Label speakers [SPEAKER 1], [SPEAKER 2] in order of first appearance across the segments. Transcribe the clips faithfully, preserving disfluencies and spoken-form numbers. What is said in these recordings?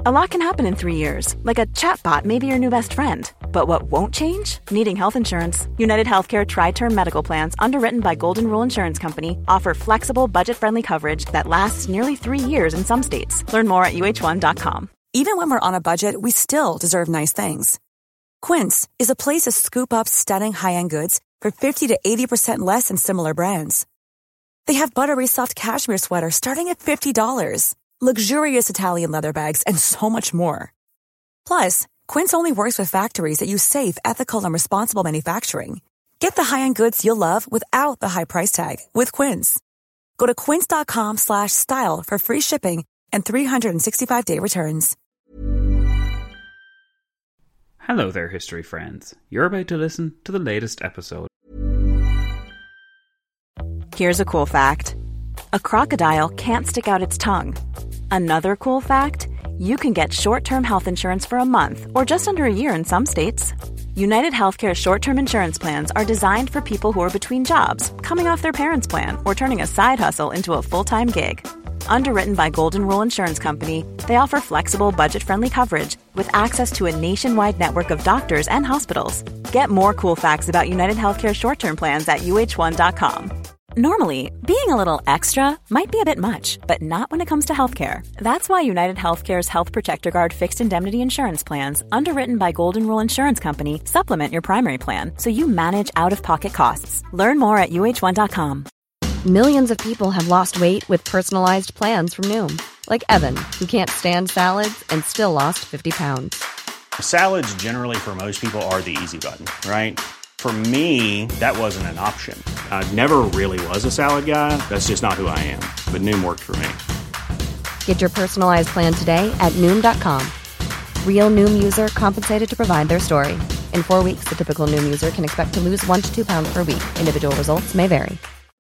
[SPEAKER 1] A lot can happen in three years, like a chatbot may be your new best friend. But what won't change? Needing health insurance. United Healthcare Tri-Term Medical Plans, underwritten by Golden Rule Insurance Company, offer flexible, budget-friendly coverage that lasts nearly three years in some states. Learn more at U H one dot com.
[SPEAKER 2] Even when we're on a budget, we still deserve nice things. Quince is a place to scoop up stunning high-end goods for fifty to eighty percent less than similar brands. They have buttery soft cashmere sweaters starting at fifty dollars, luxurious Italian leather bags, and so much more. Plus, Quince only works with factories that use safe, ethical, and responsible manufacturing. Get the high-end goods you'll love without the high price tag with Quince. Go to quince.com slash style for free shipping and three sixty-five day returns.
[SPEAKER 3] Hello there, history friends. You're about to listen to the latest episode.
[SPEAKER 1] Here's a cool fact. A crocodile can't stick out its tongue. Another cool fact, you can get short-term health insurance for a month or just under a year in some states. United Healthcare short-term insurance plans are designed for people who are between jobs, coming off their parents' plan, or turning a side hustle into a full-time gig. Underwritten by Golden Rule Insurance Company, they offer flexible, budget-friendly coverage with access to a nationwide network of doctors and hospitals. Get more cool facts about United Healthcare short-term plans at U H one dot com. Normally, being a little extra might be a bit much, but not when it comes to healthcare. That's why United Healthcare's Health Protector Guard fixed indemnity insurance plans, underwritten by Golden Rule Insurance Company, supplement your primary plan so you manage out-of-pocket costs. Learn more at U H one dot com.
[SPEAKER 4] Millions of people have lost weight with personalized plans from Noom. Like Evan, who can't stand salads and still lost fifty pounds.
[SPEAKER 5] Salads generally for most people are the easy button, right? For me, that wasn't an option. I never really was a salad guy. That's just not who I am. But Noom worked for me.
[SPEAKER 4] Get your personalized plan today at Noom dot com. Real Noom user compensated to provide their story. In four weeks, the typical Noom user can expect to lose one to two pounds per week. Individual results may vary.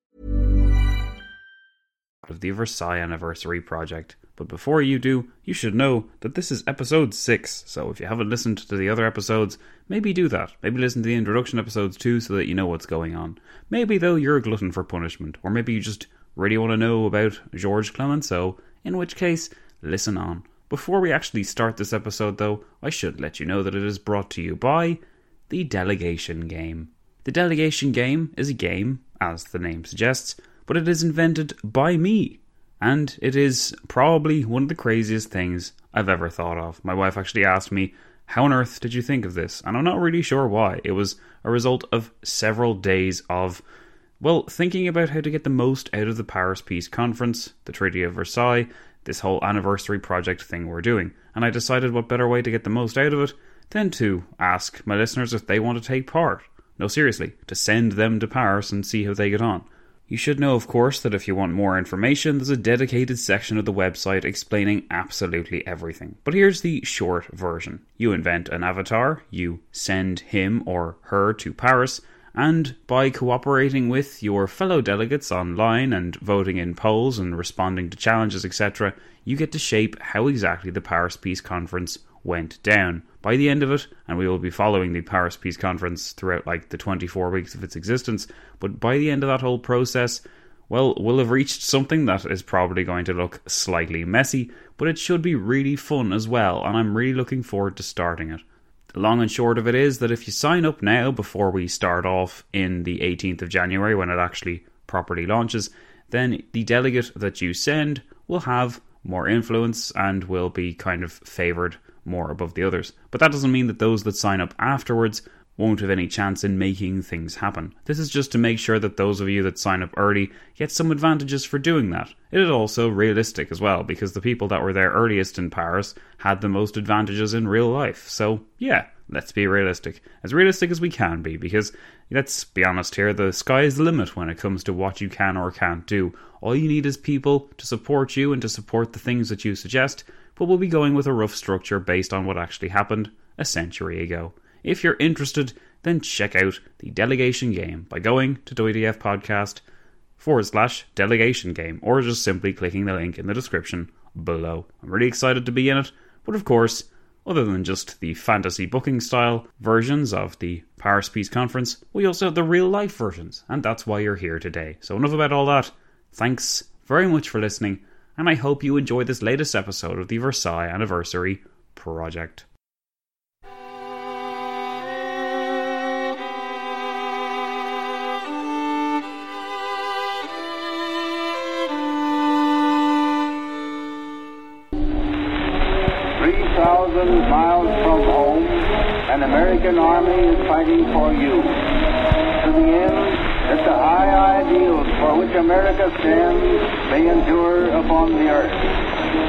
[SPEAKER 3] Of the Versailles Anniversary Project. But before you do, you should know that this is episode six, so if you haven't listened to the other episodes, maybe do that. Maybe listen to the introduction episodes too, so that you know what's going on. Maybe, though, you're a glutton for punishment, or maybe you just really want to know about Georges Clemenceau, in which case, listen on. Before we actually start this episode, though, I should let you know that it is brought to you by the Delegation Game. The Delegation Game is a game, as the name suggests, but it is invented by me. And it is probably one of the craziest things I've ever thought of. My wife actually asked me, how on earth did you think of this? And I'm not really sure why. It was a result of several days of, well, thinking about how to get the most out of the Paris Peace Conference, the Treaty of Versailles, this whole anniversary project thing we're doing. And I decided what better way to get the most out of it than to ask my listeners if they want to take part. No, seriously, to send them to Paris and see how they get on. You should know, of course, that if you want more information, there's a dedicated section of the website explaining absolutely everything. But here's the short version. You invent an avatar, you send him or her to Paris, and by cooperating with your fellow delegates online and voting in polls and responding to challenges, et cetera, you get to shape how exactly the Paris Peace Conference went down. By the end of it, and we will be following the Paris Peace Conference throughout like the twenty-four weeks of its existence, but by the end of that whole process, well, we'll have reached something that is probably going to look slightly messy, but it should be really fun as well, and I'm really looking forward to starting it. The long and short of it is that if you sign up now before we start off in the eighteenth of January when it actually properly launches, then the delegate that you send will have more influence and will be kind of favoured more above the others. But that doesn't mean that those that sign up afterwards won't have any chance in making things happen. This is just to make sure that those of you that sign up early get some advantages for doing that. It is also realistic as well, because the people that were there earliest in Paris had the most advantages in real life. So yeah, let's be realistic. As realistic as we can be, because let's be honest here, the sky is the limit when it comes to what you can or can't do. All you need is people to support you and to support the things that you suggest, but we'll be going with a rough structure based on what actually happened a century ago. If you're interested, then check out the Delegation Game by going to W D F podcast forward slash delegation game, or just simply clicking the link in the description below. I'm really excited to be in it, but of course, other than just the fantasy booking style versions of the Paris Peace Conference, we also have the real life versions, and that's why you're here today. So enough about all that. Thanks very much for listening, and I hope you enjoy this latest episode of the Versailles Anniversary Project.
[SPEAKER 6] three thousand miles from home, an American army is fighting for you. To the end that the high ideals for which America stands may endure upon the earth.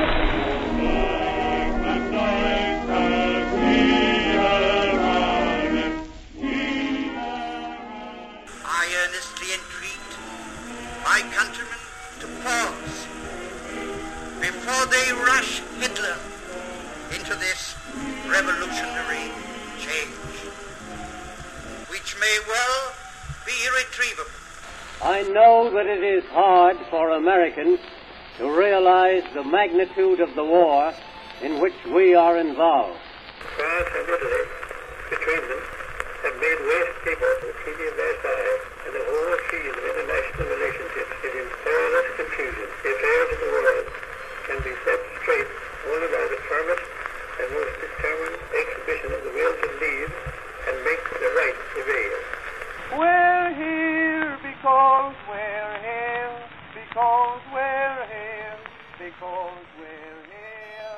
[SPEAKER 7] I earnestly entreat my countrymen to pause before they rush Hitler into this revolutionary change, which may well be irretrievable.
[SPEAKER 8] I know that it is hard for Americans to realize the magnitude of the war in which we are involved.
[SPEAKER 9] France and Italy, between them, have made waste people the Treaty of Versailles, and the whole field of international relationships is in perilous confusion. The affairs of the world can be set straight only by the firmest and most determined exhibition of the will to lead and make the right prevail.
[SPEAKER 10] We're here because we're here, because we're here, because we're here.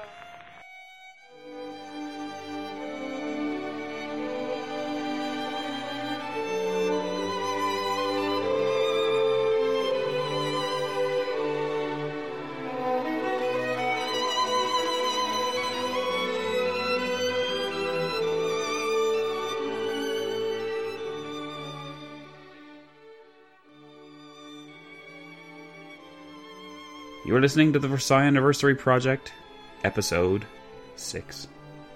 [SPEAKER 3] You are listening to the Versailles Anniversary Project, Episode six.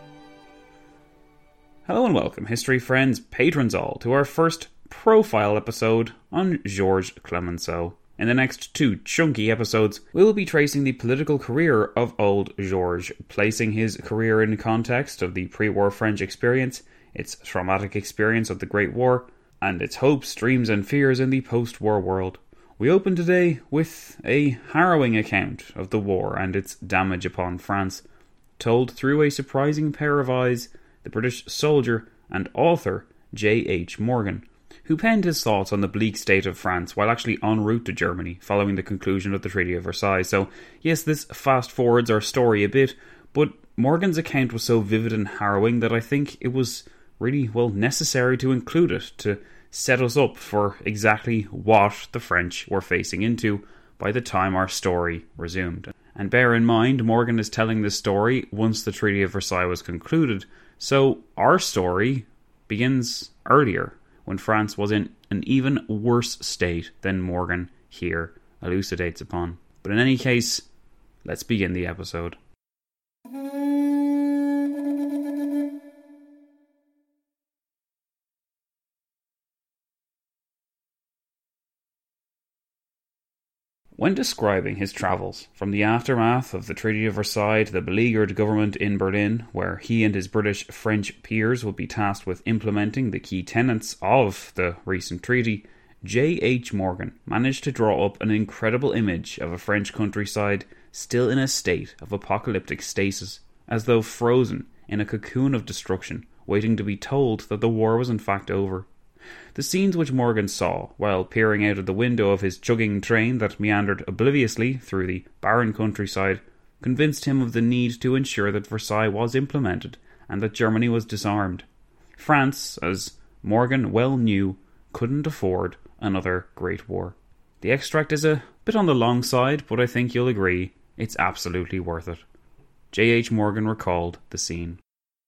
[SPEAKER 3] Hello and welcome, history friends, patrons all, to our first profile episode on Georges Clemenceau. In the next two chunky episodes, we will be tracing the political career of old Georges, placing his career in context of the pre-war French experience, its traumatic experience of the Great War, and its hopes, dreams and fears in the post-war world. We open today with a harrowing account of the war and its damage upon France, told through a surprising pair of eyes, the British soldier and author J H Morgan, who penned his thoughts on the bleak state of France while actually en route to Germany following the conclusion of the Treaty of Versailles. So yes, this fast forwards our story a bit, but Morgan's account was so vivid and harrowing that I think it was really, well, necessary to include it to set us up for exactly what the French were facing into by the time our story resumed. And bear in mind, Morgan is telling this story once the Treaty of Versailles was concluded, so our story begins earlier, when France was in an even worse state than Morgan here elucidates upon. But in any case, let's begin the episode. When describing his travels from the aftermath of the Treaty of Versailles to the beleaguered government in Berlin, where he and his British-French peers would be tasked with implementing the key tenets of the recent treaty, J H Morgan managed to draw up an incredible image of a French countryside still in a state of apocalyptic stasis, as though frozen in a cocoon of destruction, waiting to be told that the war was in fact over. The scenes which Morgan saw while peering out of the window of his chugging train that meandered obliviously through the barren countryside convinced him of the need to ensure that Versailles was implemented and that Germany was disarmed. France, as Morgan well knew, couldn't afford another Great War. The extract is a bit on the long side, but I think you'll agree it's absolutely worth it. J H Morgan recalled the scene.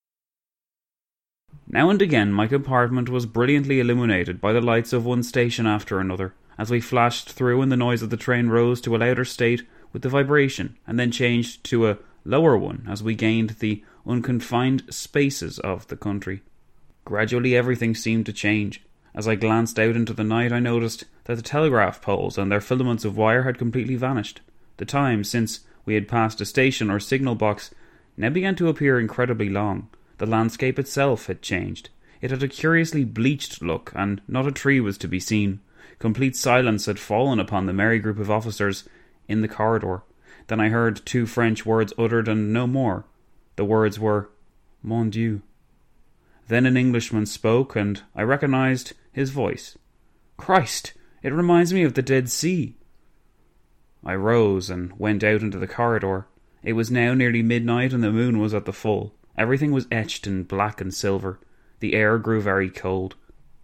[SPEAKER 3] Now and again my compartment was brilliantly illuminated by the lights of one station after another, as we flashed through and the noise of the train rose to a louder state with the vibration, and then changed to a lower one as we gained the unconfined spaces of the country. Gradually everything seemed to change. As I glanced out into the night, I noticed that the telegraph poles and their filaments of wire had completely vanished. The time since we had passed a station or signal box now began to appear incredibly long. The landscape itself had changed. It had a curiously bleached look, and not a tree was to be seen. Complete silence had fallen upon the merry group of officers in the corridor. Then I heard two French words uttered and no more. The words were, Mon Dieu. Then an Englishman spoke, and I recognized his voice. Christ! It reminds me of the Dead Sea. I rose and went out into the corridor. It was now nearly midnight and the moon was at the full. Everything was etched in black and silver. The air grew very cold.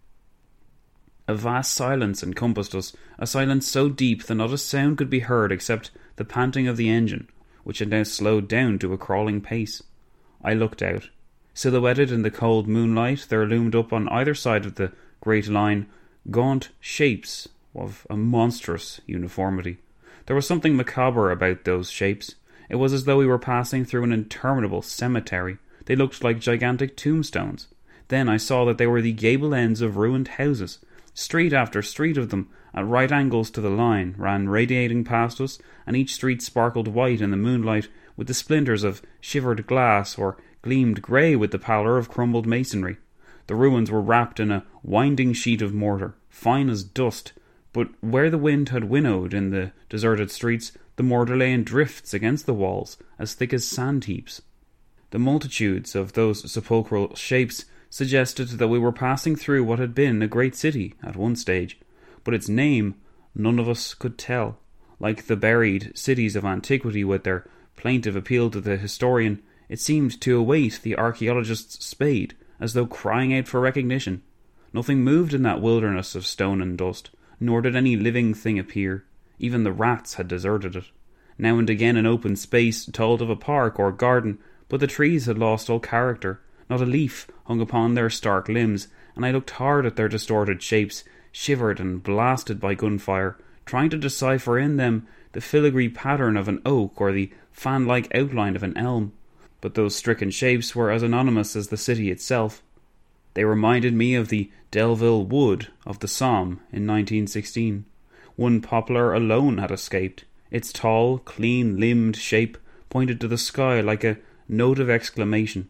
[SPEAKER 3] A vast silence encompassed us, a silence so deep that not a sound could be heard except the panting of the engine, which had now slowed down to a crawling pace. I looked out. Silhouetted in the cold moonlight, there loomed up on either side of the great line gaunt shapes of a monstrous uniformity. There was something macabre about those shapes. It was as though we were passing through an interminable cemetery. They looked like gigantic tombstones. Then I saw that they were the gable ends of ruined houses. Street after street of them, at right angles to the line, ran radiating past us, and each street sparkled white in the moonlight with the splinters of shivered glass, or gleamed grey with the pallor of crumbled masonry. The ruins were wrapped in a winding sheet of mortar, fine as dust, but where the wind had winnowed in the deserted streets, the mortar lay in drifts against the walls, as thick as sand heaps. The multitudes of those sepulchral shapes suggested that we were passing through what had been a great city at one stage, but its name none of us could tell. Like the buried cities of antiquity with their plaintive appeal to the historian, it seemed to await the archaeologist's spade, as though crying out for recognition. Nothing moved in that wilderness of stone and dust, nor did any living thing appear. Even the rats had deserted it. Now and again an open space told of a park or garden, but the trees had lost all character. Not a leaf hung upon their stark limbs, and I looked hard at their distorted shapes, shivered and blasted by gunfire, trying to decipher in them the filigree pattern of an oak or the fan-like outline of an elm. But those stricken shapes were as anonymous as the city itself. They reminded me of the Delville Wood of the Somme in nineteen sixteen. One poplar alone had escaped. Its tall, clean-limbed shape pointed to the sky like a note of exclamation.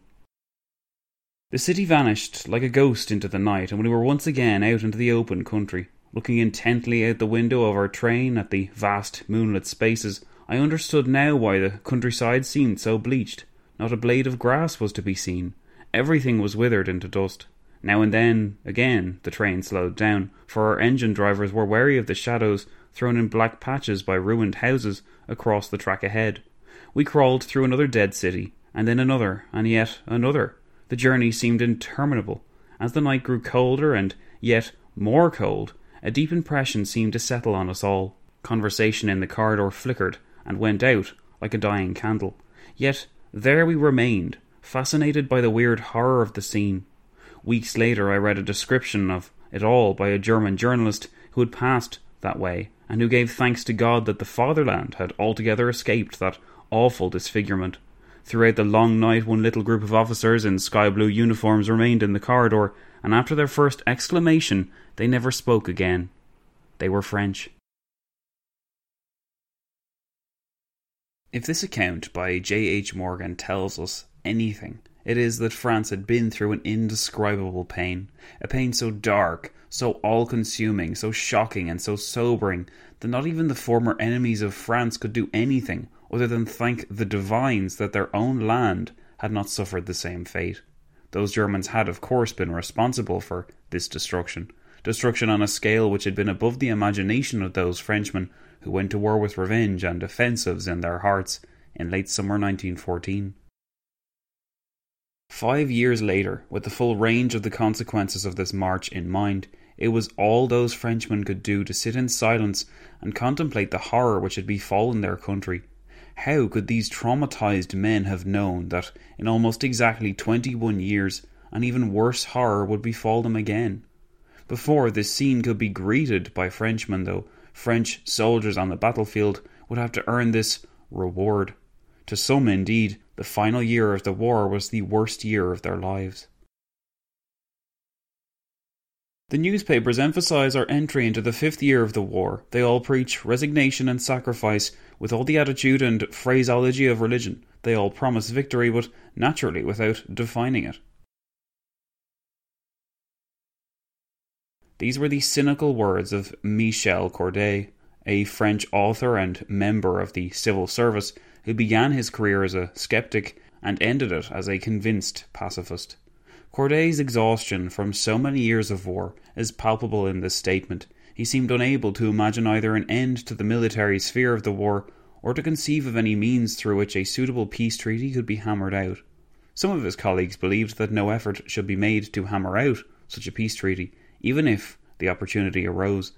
[SPEAKER 3] The city vanished like a ghost into the night, and we were once again out into the open country. Looking intently out the window of our train at the vast moonlit spaces, I understood now why the countryside seemed so bleached. Not a blade of grass was to be seen. Everything was withered into dust. Now and then, again, the train slowed down, for our engine drivers were wary of the shadows thrown in black patches by ruined houses across the track ahead. We crawled through another dead city, and then another, and yet another. The journey seemed interminable. As the night grew colder and yet more cold, a deep impression seemed to settle on us all. Conversation in the corridor flickered and went out like a dying candle. Yet there we remained, fascinated by the weird horror of the scene. Weeks later I read a description of it all by a German journalist who had passed that way, and who gave thanks to God that the fatherland had altogether escaped that awful disfigurement. Throughout the long night one little group of officers in sky-blue uniforms remained in the corridor, and after their first exclamation they never spoke again. They were French. If this account by J H Morgan tells us anything, it is that France had been through an indescribable pain, a pain so dark, so all-consuming, so shocking and so sobering that not even the former enemies of France could do anything other than thank the divines that their own land had not suffered the same fate. Those Germans had, of course, been responsible for this destruction, destruction on a scale which had been above the imagination of those Frenchmen who went to war with revenge and offensives in their hearts in late summer nineteen fourteen. Five years later, with the full range of the consequences of this march in mind, it was all those Frenchmen could do to sit in silence and contemplate the horror which had befallen their country. How could these traumatized men have known that in almost exactly twenty-one years an even worse horror would befall them again? Before this scene could be greeted by Frenchmen, though, French soldiers on the battlefield would have to earn this reward. To some, indeed, the final year of the war was the worst year of their lives. The newspapers emphasise our entry into the fifth year of the war. They all preach resignation and sacrifice with all the attitude and phraseology of religion. They all promise victory, but naturally without defining it. These were the cynical words of Michel Corday, a French author and member of the civil service who began his career as a skeptic and ended it as a convinced pacifist. Corday's exhaustion from so many years of war is palpable in this statement. He seemed unable to imagine either an end to the military sphere of the war or to conceive of any means through which a suitable peace treaty could be hammered out. Some of his colleagues believed that no effort should be made to hammer out such a peace treaty, even if the opportunity arose.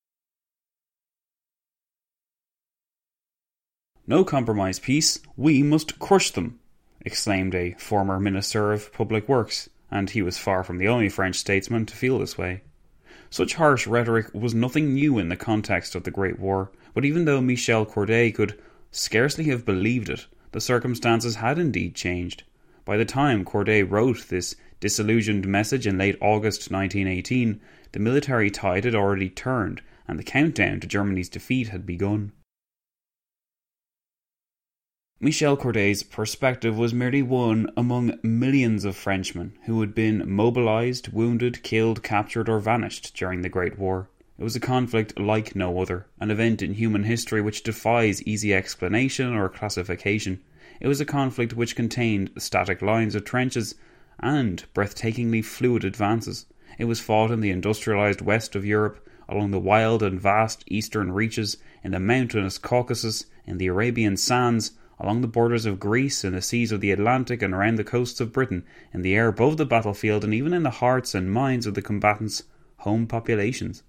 [SPEAKER 3] "No compromise peace, we must crush them," exclaimed a former Minister of Public Works, and he was far from the only French statesman to feel this way. Such harsh rhetoric was nothing new in the context of the Great War, but even though Michel Corday could scarcely have believed it, the circumstances had indeed changed. By the time Corday wrote this disillusioned message in late August nineteen eighteen, the military tide had already turned, and the countdown to Germany's defeat had begun. Michel Corday's perspective was merely one among millions of Frenchmen who had been mobilised, wounded, killed, captured or vanished during the Great War. It was a conflict like no other, an event in human history which defies easy explanation or classification. It was a conflict which contained static lines of trenches and breathtakingly fluid advances. It was fought in the industrialised west of Europe, along the wild and vast eastern reaches, in the mountainous Caucasus, in the Arabian sands, along the borders of Greece, in the seas of the Atlantic and around the coasts of Britain, in the air above the battlefield, and even in the hearts and minds of the combatants' home populations.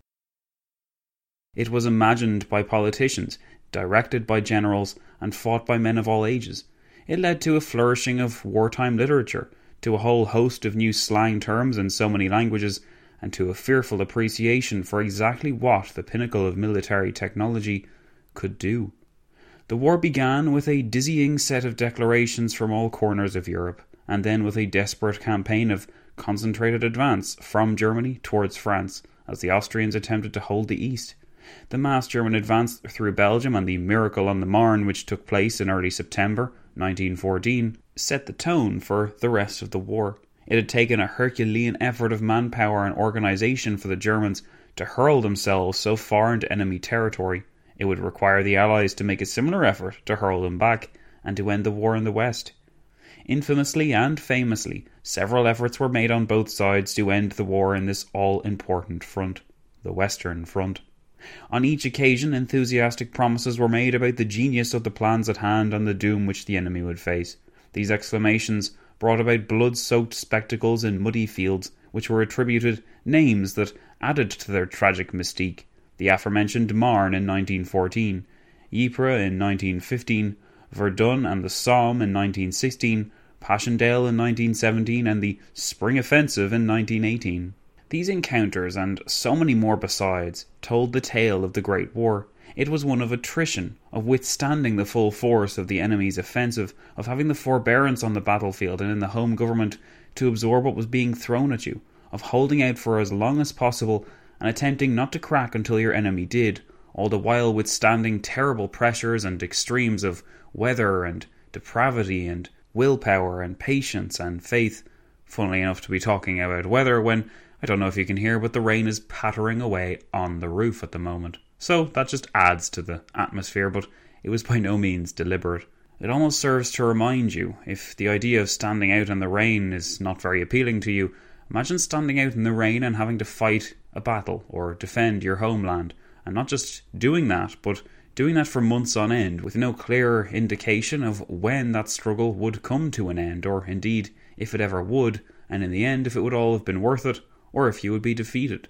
[SPEAKER 3] It was imagined by politicians, directed by generals, and fought by men of all ages. It led to a flourishing of wartime literature, to a whole host of new slang terms in so many languages, and to a fearful appreciation for exactly what the pinnacle of military technology could do. The war began with a dizzying set of declarations from all corners of Europe, and then with a desperate campaign of concentrated advance from Germany towards France, as the Austrians attempted to hold the east. The mass German advance through Belgium and the Miracle on the Marne, which took place in early September nineteen fourteen, set the tone for the rest of the war. It had taken a Herculean effort of manpower and organisation for the Germans to hurl themselves so far into enemy territory. It would require the Allies to make a similar effort to hurl them back and to end the war in the West. Infamously and famously, several efforts were made on both sides to end the war in this all-important front, the Western Front. On each occasion, enthusiastic promises were made about the genius of the plans at hand and the doom which the enemy would face. These exclamations brought about blood-soaked spectacles in muddy fields, which were attributed names that added to their tragic mystique. The aforementioned Marne in nineteen fourteen, Ypres in nineteen fifteen, Verdun and the Somme in nineteen sixteen, Passchendaele in nineteen seventeen, and the Spring Offensive in nineteen eighteen. These encounters, and so many more besides, told the tale of the Great War. It was one of attrition, of withstanding the full force of the enemy's offensive, of having the forbearance on the battlefield and in the home government to absorb what was being thrown at you, of holding out for as long as possible and attempting not to crack until your enemy did, all the while withstanding terrible pressures and extremes of weather and depravity and willpower and patience and faith. Funnily enough to be talking about weather when, I don't know if you can hear, but the rain is pattering away on the roof at the moment. So that just adds to the atmosphere, but it was by no means deliberate. It almost serves to remind you, if the idea of standing out in the rain is not very appealing to you, imagine standing out in the rain and having to fight a battle or defend your homeland, and not just doing that, but doing that for months on end with no clear indication of when that struggle would come to an end, or indeed if it ever would, and in the end if it would all have been worth it, or if you would be defeated.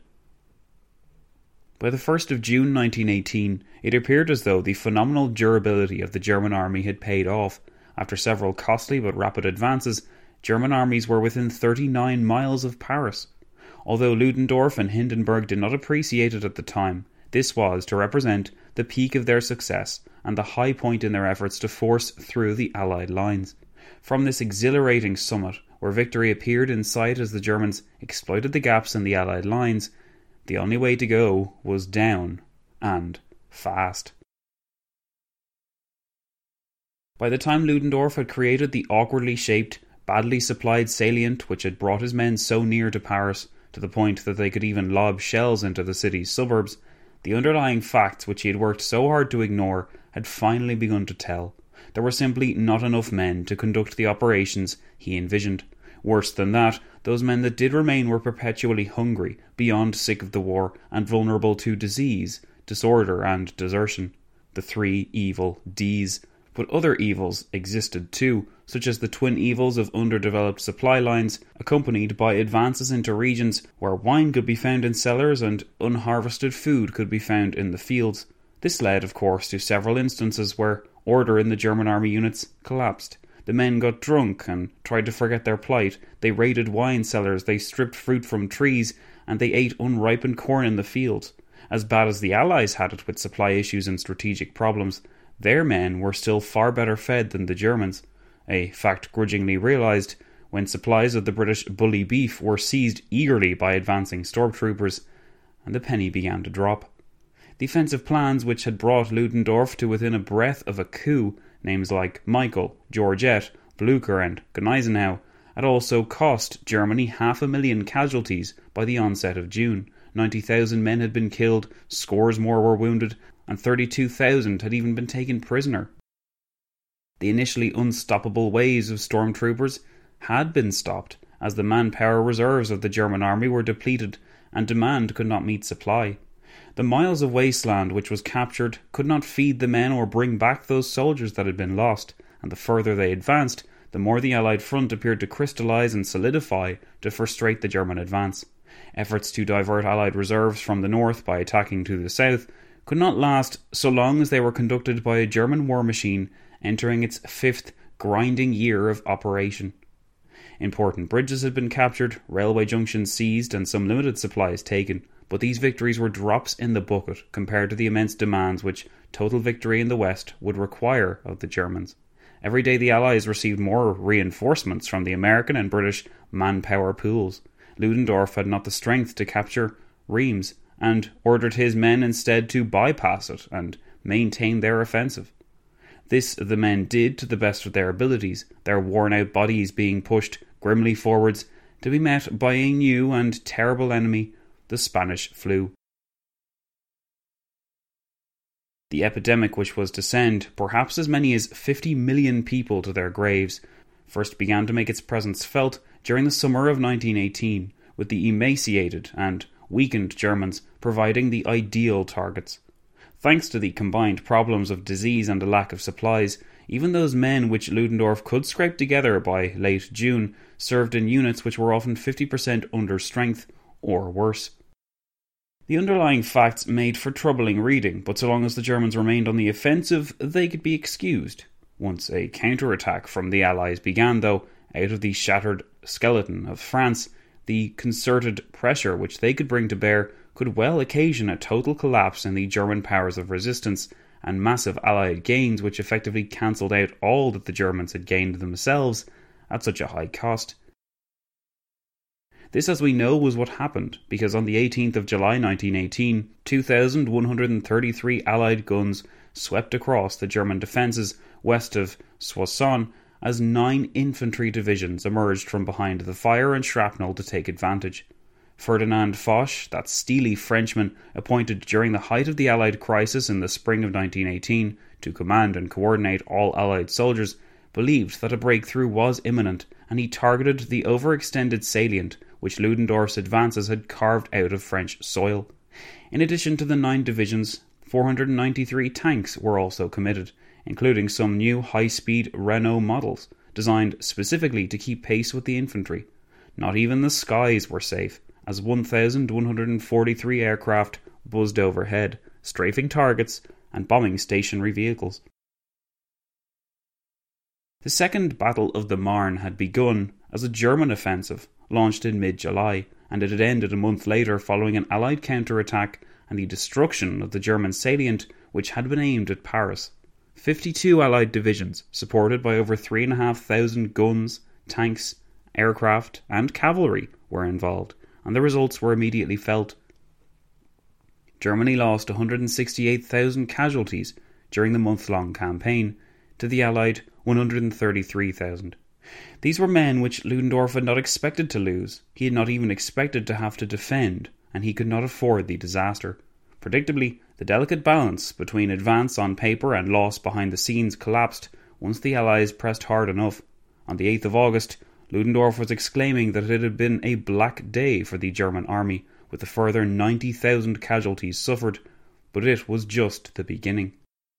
[SPEAKER 3] By the first of June nineteen eighteen, it appeared as though the phenomenal durability of the German army had paid off. After several costly but rapid advances, German armies were within thirty-nine miles of Paris. Although Ludendorff and Hindenburg did not appreciate it at the time, this was to represent the peak of their success and the high point in their efforts to force through the Allied lines. From this exhilarating summit, where victory appeared in sight as the Germans exploited the gaps in the Allied lines, the only way to go was down, and fast. By the time Ludendorff had created the awkwardly shaped, badly supplied salient which had brought his men so near to Paris, to the point that they could even lob shells into the city's suburbs, The underlying facts which he had worked so hard to ignore had finally begun to tell. There were simply not enough men to conduct the operations he envisioned. Worse than that, those men that did remain were perpetually hungry, beyond sick of the war, and vulnerable to disease, disorder, and desertion. The three evil Ds. But other evils existed too, such as the twin evils of underdeveloped supply lines, accompanied by advances into regions where wine could be found in cellars and unharvested food could be found in the fields. This led, of course, to several instances where order in the German army units collapsed. The men got drunk and tried to forget their plight. They raided wine cellars, they stripped fruit from trees, and they ate unripened corn in the fields. As bad as the Allies had it with supply issues and strategic problems, their men were still far better fed than the Germans, a fact grudgingly realised when supplies of the British bully beef were seized eagerly by advancing stormtroopers, and the penny began to drop. The offensive plans which had brought Ludendorff to within a breath of a coup, names like Michael, Georgette, Blucher and Gneisenau, had also cost Germany half a million casualties by the onset of June. ninety thousand men had been killed, scores more were wounded, and thirty-two thousand had even been taken prisoner. The initially unstoppable waves of stormtroopers had been stopped, as the manpower reserves of the German army were depleted and demand could not meet supply. The miles of wasteland which was captured could not feed the men or bring back those soldiers that had been lost, and the further they advanced, the more the Allied front appeared to crystallise and solidify to frustrate the German advance. Efforts to divert Allied reserves from the north by attacking to the south could not last so long as they were conducted by a German war machine entering its fifth grinding year of operation. Important bridges had been captured, railway junctions seized, and some limited supplies taken, but these victories were drops in the bucket compared to the immense demands which total victory in the West would require of the Germans. Every day the Allies received more reinforcements from the American and British manpower pools. Ludendorff had not the strength to capture Reims, and ordered his men instead to bypass it and maintain their offensive. This the men did to the best of their abilities, their worn-out bodies being pushed grimly forwards to be met by a new and terrible enemy, the Spanish flu. The epidemic, which was to send perhaps as many as fifty million people to their graves, first began to make its presence felt during the summer of nineteen eighteen, with the emaciated and weakened Germans providing the ideal targets. Thanks to the combined problems of disease and a lack of supplies, even those men which Ludendorff could scrape together by late June served in units which were often fifty percent under strength, or worse. The underlying facts made for troubling reading, but so long as the Germans remained on the offensive, they could be excused. Once a counterattack from the Allies began, though, out of the shattered skeleton of France, the concerted pressure which they could bring to bear could well occasion a total collapse in the German powers of resistance and massive Allied gains which effectively cancelled out all that the Germans had gained themselves at such a high cost. This, as we know, was what happened, because on the eighteenth of July nineteen eighteen, two thousand one hundred thirty-three Allied guns swept across the German defences west of Soissons as nine infantry divisions emerged from behind the fire and shrapnel to take advantage. Ferdinand Foch, that steely Frenchman appointed during the height of the Allied crisis in the spring of nineteen eighteen to command and coordinate all Allied soldiers, believed that a breakthrough was imminent, and he targeted the overextended salient which Ludendorff's advances had carved out of French soil. In addition to the nine divisions, four hundred ninety-three tanks were also committed, including some new high-speed Renault models, designed specifically to keep pace with the infantry. Not even the skies were safe, as one thousand one hundred forty-three aircraft buzzed overhead, strafing targets and bombing stationary vehicles. The Second Battle of the Marne had begun as a German offensive, launched in mid-July, and it had ended a month later following an Allied counterattack and the destruction of the German salient which had been aimed at Paris. Fifty-two Allied divisions, supported by over three and a half thousand guns, tanks, aircraft and cavalry, were involved, and the results were immediately felt. Germany lost one hundred sixty-eight thousand casualties during the month-long campaign, to the Allied one hundred thirty-three thousand. These were men which Ludendorff had not expected to lose. He had not even expected to have to defend, and he could not afford the disaster. Predictably, the delicate balance between advance on paper and loss behind the scenes collapsed once the Allies pressed hard enough. On the eighth of August, Ludendorff was exclaiming that it had been a black day for the German army, with a further ninety thousand casualties suffered, but it was just the beginning.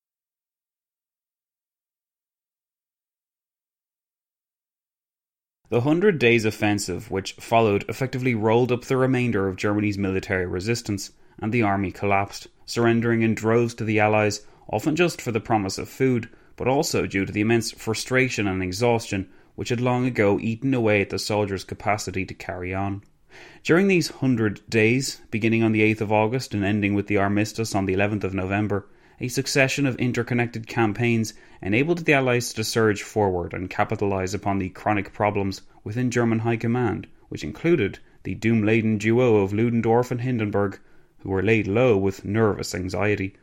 [SPEAKER 3] The Hundred Days Offensive, which followed, effectively rolled up the remainder of Germany's military resistance, and the army collapsed, surrendering in droves to the Allies, often just for the promise of food, but also due to the immense frustration and exhaustion which had long ago eaten away at the soldiers' capacity to carry on. During these hundred days, beginning on the eighth of August and ending with the armistice on the eleventh of November, a succession of interconnected campaigns enabled the Allies to surge forward and capitalise upon the chronic problems within German high command, which included the doom-laden duo of Ludendorff and Hindenburg, who were laid low with nervous anxiety.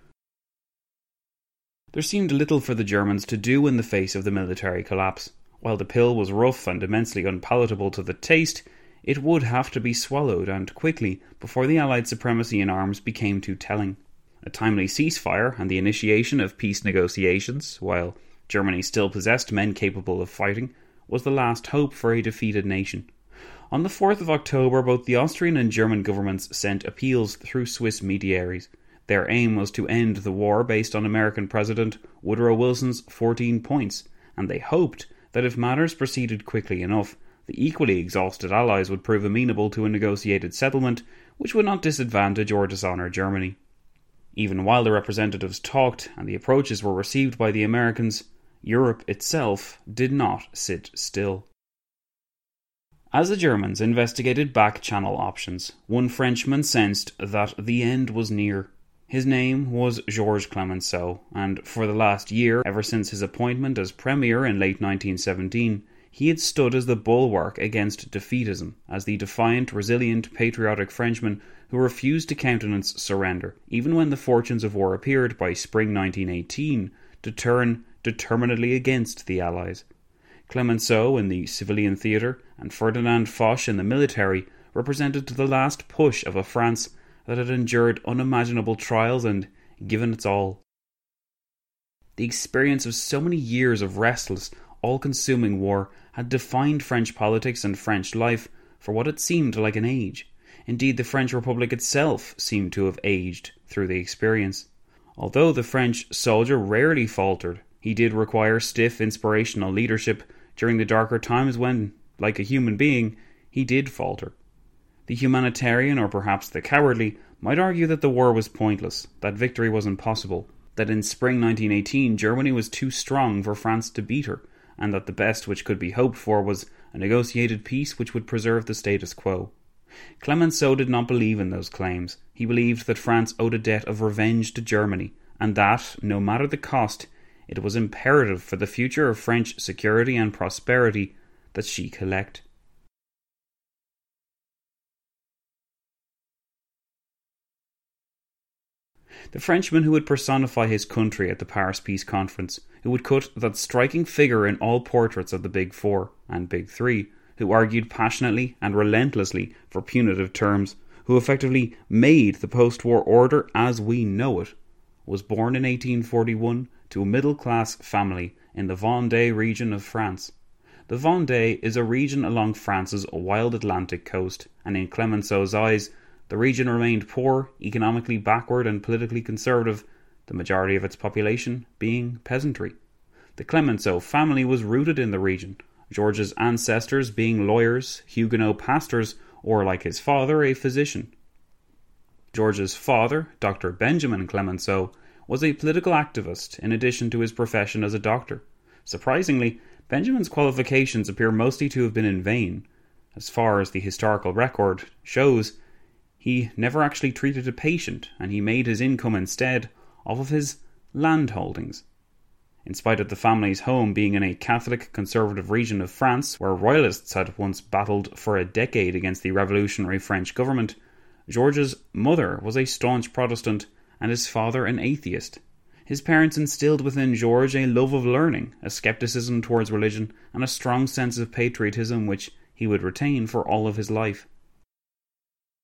[SPEAKER 3] There seemed little for the Germans to do in the face of the military collapse. While the pill was rough and immensely unpalatable to the taste, it would have to be swallowed, and quickly, before the Allied supremacy in arms became too telling. A timely ceasefire and the initiation of peace negotiations, while Germany still possessed men capable of fighting, was the last hope for a defeated nation. On the fourth of October, both the Austrian and German governments sent appeals through Swiss mediaries. Their aim was to end the war based on American President Woodrow Wilson's fourteen points, and they hoped that if matters proceeded quickly enough, the equally exhausted Allies would prove amenable to a negotiated settlement which would not disadvantage or dishonour Germany. Even while the representatives talked and the approaches were received by the Americans, Europe itself did not sit still. As the Germans investigated back-channel options, one Frenchman sensed that the end was near. His name was Georges Clemenceau, and for the last year, ever since his appointment as Premier in late nineteen seventeen, he had stood as the bulwark against defeatism, as the defiant, resilient, patriotic Frenchman who refused to countenance surrender, even when the fortunes of war appeared by spring nineteen eighteen to turn determinedly against the Allies. Clemenceau in the civilian theatre and Ferdinand Foch in the military represented the last push of a France that had endured unimaginable trials and given its all. The experience of so many years of restless, all-consuming war had defined French politics and French life for what it seemed like an age. Indeed, the French Republic itself seemed to have aged through the experience. Although the French soldier rarely faltered, he did require stiff, inspirational leadership during the darker times when, like a human being, he did falter. The humanitarian, or perhaps the cowardly, might argue that the war was pointless, that victory was impossible, that in spring nineteen eighteen Germany was too strong for France to beat her, and that the best which could be hoped for was a negotiated peace which would preserve the status quo. Clemenceau did not believe in those claims. He believed that France owed a debt of revenge to Germany, and that, no matter the cost, it was imperative for the future of French security and prosperity that she collect. The Frenchman who would personify his country at the Paris Peace Conference, who would cut that striking figure in all portraits of the Big Four and Big Three, who argued passionately and relentlessly for punitive terms, who effectively made the post-war order as we know it, was born in eighteen forty-one to a middle-class family in the Vendée region of France. The Vendée is a region along France's wild Atlantic coast, and in Clemenceau's eyes, the region remained poor, economically backward and politically conservative, the majority of its population being peasantry. The Clemenceau family was rooted in the region, George's ancestors being lawyers, Huguenot pastors, or like his father, a physician. George's father, Doctor Benjamin Clemenceau, was a political activist in addition to his profession as a doctor. Surprisingly, Benjamin's qualifications appear mostly to have been in vain. As far as the historical record shows, he never actually treated a patient, and he made his income instead off of his land holdings. In spite of the family's home being in a Catholic conservative region of France, where royalists had once battled for a decade against the revolutionary French government, George's mother was a staunch Protestant and his father an atheist. His parents instilled within George a love of learning, a skepticism towards religion, and a strong sense of patriotism which he would retain for all of his life.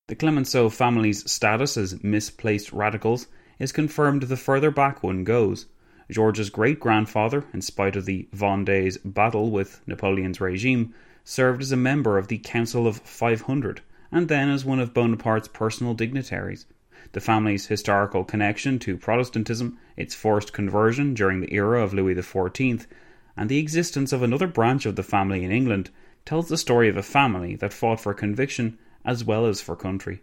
[SPEAKER 3] The Clemenceau family's status as misplaced radicals is confirmed the further back one goes. George's great-grandfather, in spite of the Vendée's battle with Napoleon's regime, served as a member of the Council of five hundred, and then as one of Bonaparte's personal dignitaries. The family's historical connection to Protestantism, its forced conversion during the era of Louis the fourteenth, and the existence of another branch of the family in England tells the story of a family that fought for conviction as well as for country.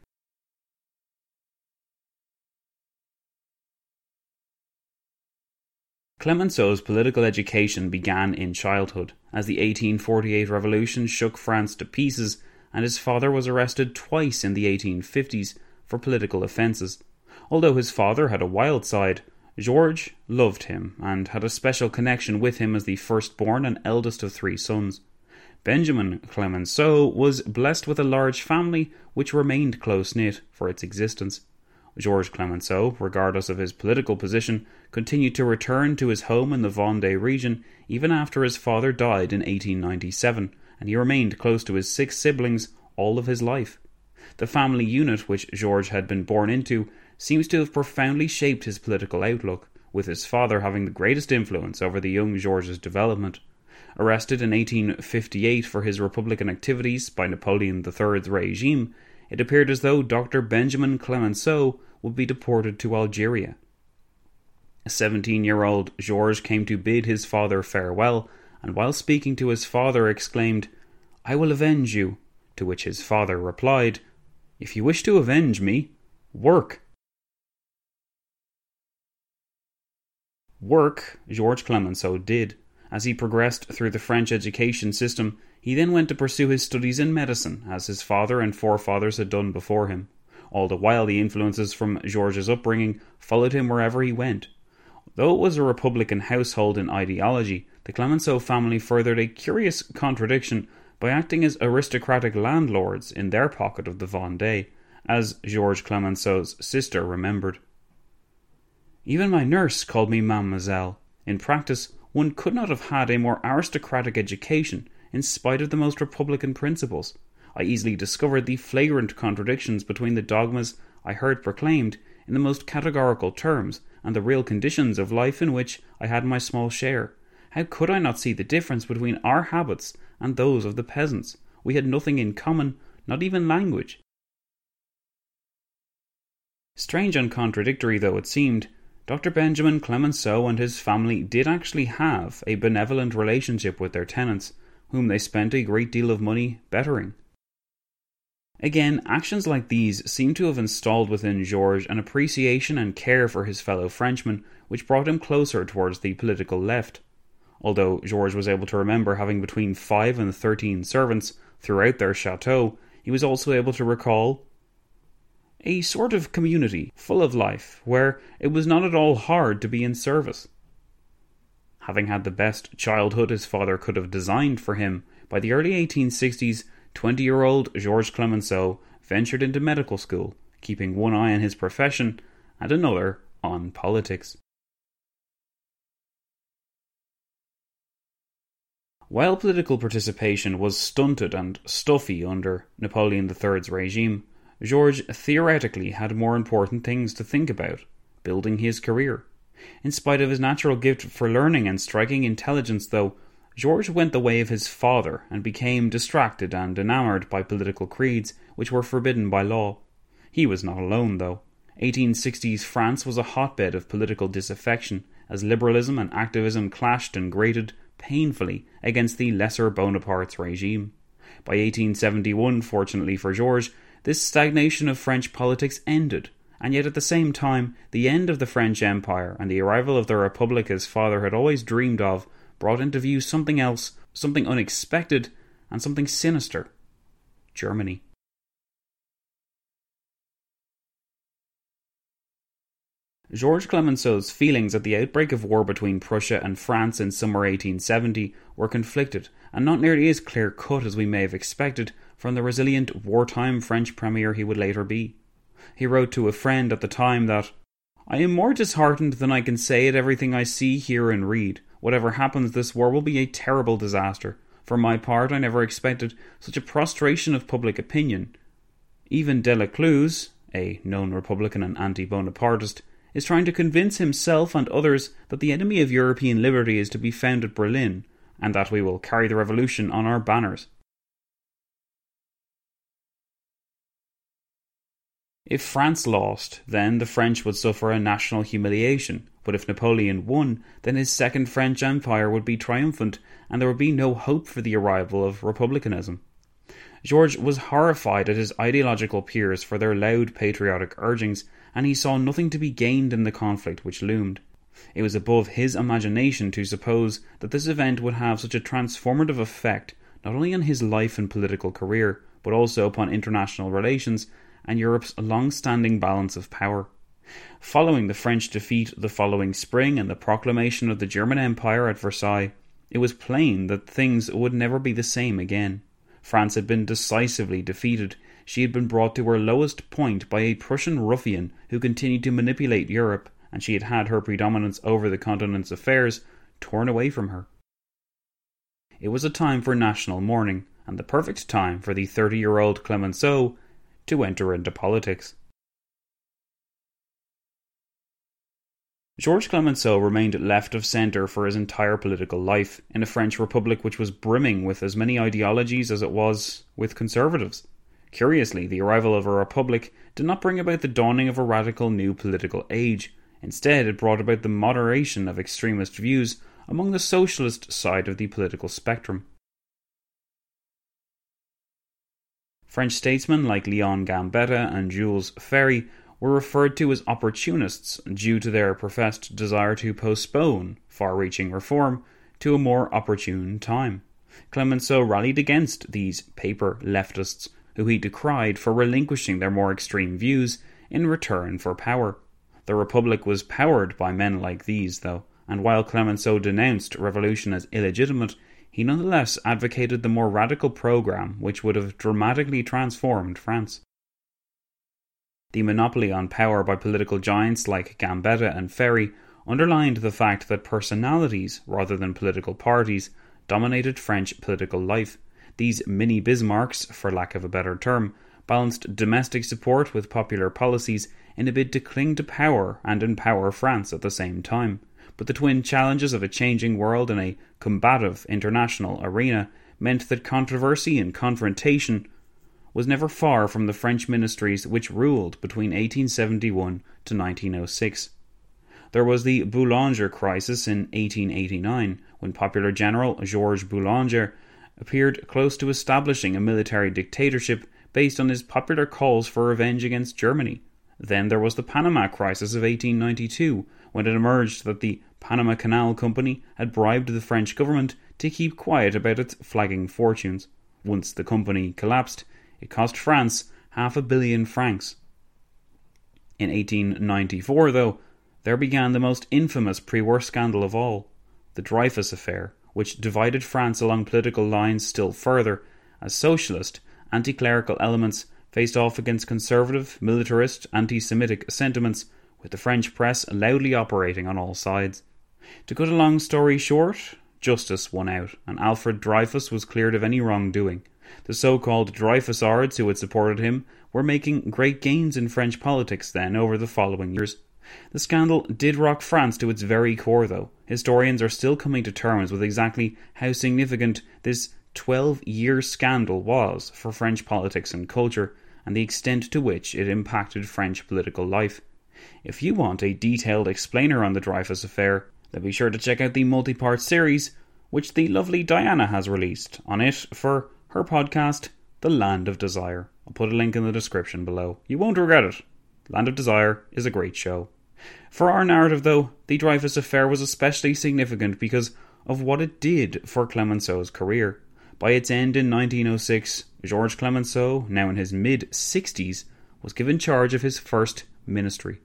[SPEAKER 3] Clemenceau's political education began in childhood, as the eighteen forty-eight revolution shook France to pieces, and his father was arrested twice in the eighteen fifties for political offences. Although his father had a wild side, Georges loved him and had a special connection with him as the firstborn and eldest of three sons. Benjamin Clemenceau was blessed with a large family which remained close-knit for its existence. Georges Clemenceau, regardless of his political position, continued to return to his home in the Vendée region even after his father died in eighteen ninety-seven, and he remained close to his six siblings all of his life. The family unit which Georges had been born into seems to have profoundly shaped his political outlook, with his father having the greatest influence over the young Georges' development. Arrested in eighteen fifty-eight for his Republican activities by Napoleon the third's regime, it appeared as though Doctor Benjamin Clemenceau would be deported to Algeria. A seventeen-year-old Georges came to bid his father farewell, and while speaking to his father exclaimed, "I will avenge you," to which his father replied, "If you wish to avenge me, work." Work Georges Clemenceau did. As he progressed through the French education system, he then went to pursue his studies in medicine, as his father and forefathers had done before him. All the while, the influences from Georges' upbringing followed him wherever he went. Though it was a Republican household in ideology, the Clemenceau family furthered a curious contradiction by acting as aristocratic landlords in their pocket of the Vendée, as Georges Clemenceau's sister remembered. "Even my nurse called me mademoiselle. In practice, one could not have had a more aristocratic education, in spite of the most republican principles. I easily discovered the flagrant contradictions between the dogmas I heard proclaimed in the most categorical terms, and the real conditions of life in which I had my small share. How could I not see the difference between our habits and those of the peasants? We had nothing in common, not even language." Strange and contradictory though it seemed, Doctor Benjamin Clemenceau and his family did actually have a benevolent relationship with their tenants, whom they spent a great deal of money bettering. Again, actions like these seem to have installed within Georges an appreciation and care for his fellow Frenchmen, which brought him closer towards the political left. Although Georges was able to remember having between five and thirteen servants throughout their chateau, he was also able to recall a sort of community full of life, where it was not at all hard to be in service. Having had the best childhood his father could have designed for him, by the early eighteen sixties, twenty-year-old Georges Clemenceau ventured into medical school, keeping one eye on his profession and another on politics. While political participation was stunted and stuffy under Napoleon the third's regime, Georges theoretically had more important things to think about, building his career. In spite of his natural gift for learning and striking intelligence, though, Georges went the way of his father and became distracted and enamoured by political creeds which were forbidden by law. He was not alone, though. eighteen sixties France was a hotbed of political disaffection, as liberalism and activism clashed and grated painfully against the lesser Bonaparte's regime. By eighteen seventy-one, fortunately for Georges, this stagnation of French politics ended, and yet at the same time, the end of the French Empire and the arrival of the Republic his father had always dreamed of brought into view something else, something unexpected, and something sinister: Germany. Georges Clemenceau's feelings at the outbreak of war between Prussia and France in summer eighteen seventy were conflicted, and not nearly as clear-cut as we may have expected from the resilient wartime French premier he would later be. He wrote to a friend at the time that, "I am more disheartened than I can say at everything I see, hear and read. Whatever happens, this war will be a terrible disaster. For my part, I never expected such a prostration of public opinion. Even Delacluse, a known Republican and anti-Bonapartist, is trying to convince himself and others that the enemy of European liberty is to be found at Berlin, and that we will carry the revolution on our banners. If France lost, then the French would suffer a national humiliation, but if Napoleon won, then his Second French Empire would be triumphant, and there would be no hope for the arrival of republicanism. George was horrified at his ideological peers for their loud patriotic urgings, and he saw nothing to be gained in the conflict which loomed. It was above his imagination to suppose that this event would have such a transformative effect not only on his life and political career, but also upon international relations and Europe's long-standing balance of power. Following the French defeat the following spring and the proclamation of the German Empire at Versailles, it was plain that things would never be the same again. France had been decisively defeated. She had been brought to her lowest point by a Prussian ruffian who continued to manipulate Europe, and she had had her predominance over the continent's affairs torn away from her. It was a time for national mourning, and the perfect time for the thirty-year-old Clemenceau to enter into politics. Georges Clemenceau remained left of centre for his entire political life, in a French Republic which was brimming with as many ideologies as it was with conservatives. Curiously, the arrival of a republic did not bring about the dawning of a radical new political age. Instead, it brought about the moderation of extremist views among the socialist side of the political spectrum. French statesmen like Leon Gambetta and Jules Ferry were referred to as opportunists due to their professed desire to postpone far-reaching reform to a more opportune time. Clemenceau rallied against these paper leftists, who he decried for relinquishing their more extreme views in return for power. The Republic was powered by men like these, though, and while Clemenceau denounced revolution as illegitimate, he nonetheless advocated the more radical programme which would have dramatically transformed France. The monopoly on power by political giants like Gambetta and Ferry underlined the fact that personalities, rather than political parties, dominated French political life. These mini-Bismarcks, for lack of a better term, balanced domestic support with popular policies in a bid to cling to power and empower France at the same time. But the twin challenges of a changing world in a combative international arena meant that controversy and confrontation was never far from the French ministries which ruled between eighteen seventy-one to nineteen oh six. There was the Boulanger crisis in eighteen eighty-nine, when popular general Georges Boulanger appeared close to establishing a military dictatorship based on his popular calls for revenge against Germany. Then there was the Panama crisis of eighteen ninety-two, when it emerged that the Panama Canal Company had bribed the French government to keep quiet about its flagging fortunes. Once the company collapsed, it cost France half a billion francs. In eighteen ninety-four, though, there began the most infamous pre-war scandal of all, the Dreyfus Affair, which divided France along political lines still further, as socialist, anti-clerical elements faced off against conservative, militarist, anti-Semitic sentiments, with the French press loudly operating on all sides. To cut a long story short, justice won out, and Alfred Dreyfus was cleared of any wrongdoing. The so-called Dreyfusards who had supported him were making great gains in French politics then over the following years. The scandal did rock France to its very core, though. Historians are still coming to terms with exactly how significant this twelve-year scandal was for French politics and culture, and the extent to which it impacted French political life. If you want a detailed explainer on the Dreyfus Affair, then be sure to check out the multi-part series which the lovely Diana has released on it for her podcast, The Land of Desire. I'll put a link in the description below. You won't regret it. Land of Desire is a great show. For our narrative, though, the Dreyfus Affair was especially significant because of what it did for Clemenceau's career. By its end in nineteen oh six, Georges Clemenceau, now in his mid-sixties, was given charge of his first ministry.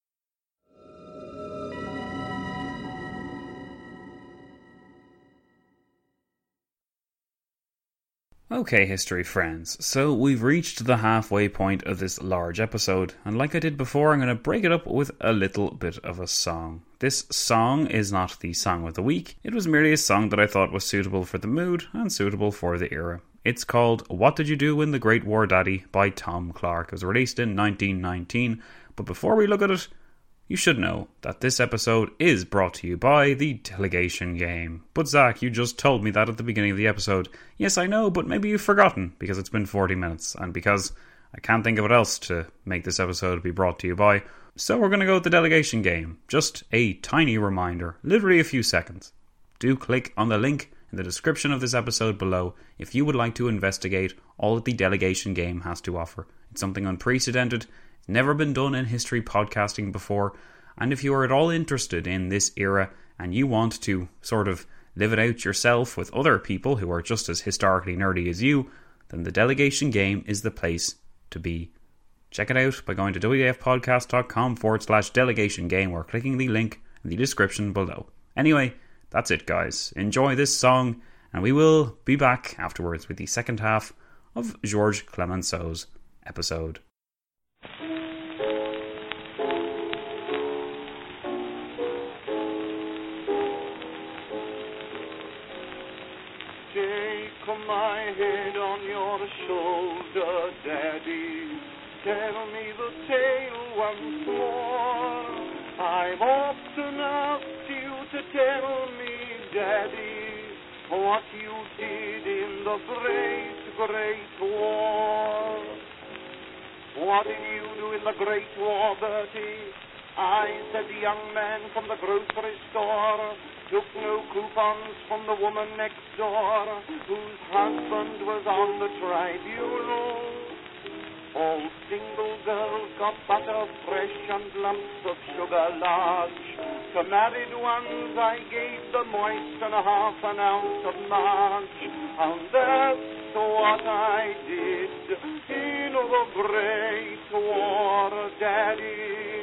[SPEAKER 3] Okay, history friends, so we've reached the halfway point of this large episode, and like I did before, I'm going to break it up with a little bit of a song. This song is not the song of the week, it was merely a song that I thought was suitable for the mood and suitable for the era. It's called What Did You Do in the Great War, Daddy by Tom Clark. It was released in nineteen nineteen. But before we look at it, you should know that this episode is brought to you by the Delegation Game. But Zach, you just told me that at the beginning of the episode. Yes, I know, but maybe you've forgotten because it's been forty minutes and because I can't think of what else to make this episode be brought to you by. So we're going to go with the Delegation Game. Just a tiny reminder, literally a few seconds. Do click on the link in the description of this episode below if you would like to investigate all that the Delegation Game has to offer. It's something unprecedented. Never been done in history podcasting before, and if you are at all interested in this era and you want to sort of live it out yourself with other people who are just as historically nerdy as you, then the Delegation Game is the place to be. Check it out by going to wdfpodcast.com forward slash delegation game or clicking the link in the description below. Anyway, that's it guys. Enjoy this song and we will be back afterwards with the second half of Georges Clemenceau's episode.
[SPEAKER 10] My head on your shoulder, Daddy, tell me the tale once more. I've often asked you to tell me, Daddy, what you did in the great, great war. What did you do in the great war, Bertie? I said the young man from the grocery store took no coupons from the woman next door whose husband was on the tribunal. All single girls got butter fresh and lumps of sugar large. To married ones I gave the moist and a half an ounce of march. And that's what I did in the great war, Daddy.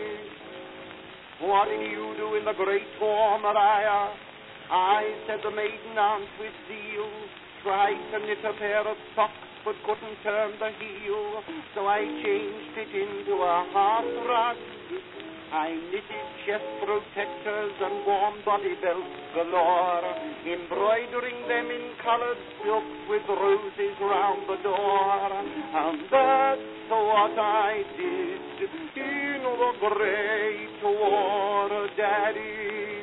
[SPEAKER 10] What did you do in the Great War, Maria? I said the maiden aunt with zeal tried to knit a pair of socks but couldn't turn the heel, so I changed it into a hearth rug. I knitted chest protectors and warm body belts galore, embroidering them in colored silk with roses round the door. And that's what I did in the Great War, Daddy.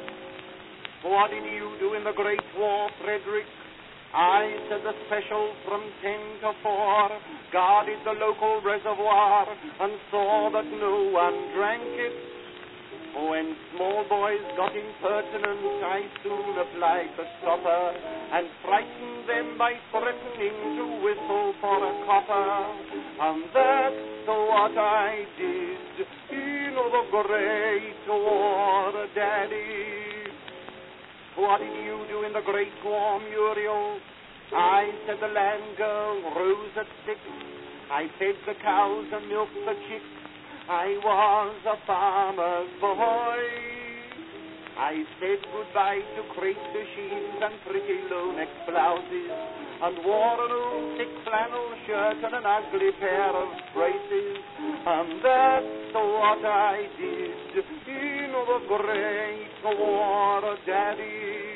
[SPEAKER 10] What did you do in the Great War, Frederick? I said the special from ten to four guarded the local reservoir and saw that no one drank it. When small boys got impertinent, I soon applied the stopper and frightened them by threatening to whistle for a copper. And that's what I did in the Great War, Daddy. What did you do in the Great War, Muriel? I said the land girl rose at six. I fed the cows and milked the chicks. I was a farmer's boy. I said goodbye to crepe machines and pretty low-neck blouses, and wore an old thick flannel shirt and an ugly pair of braces. And that's what I did in the Great War, Daddy.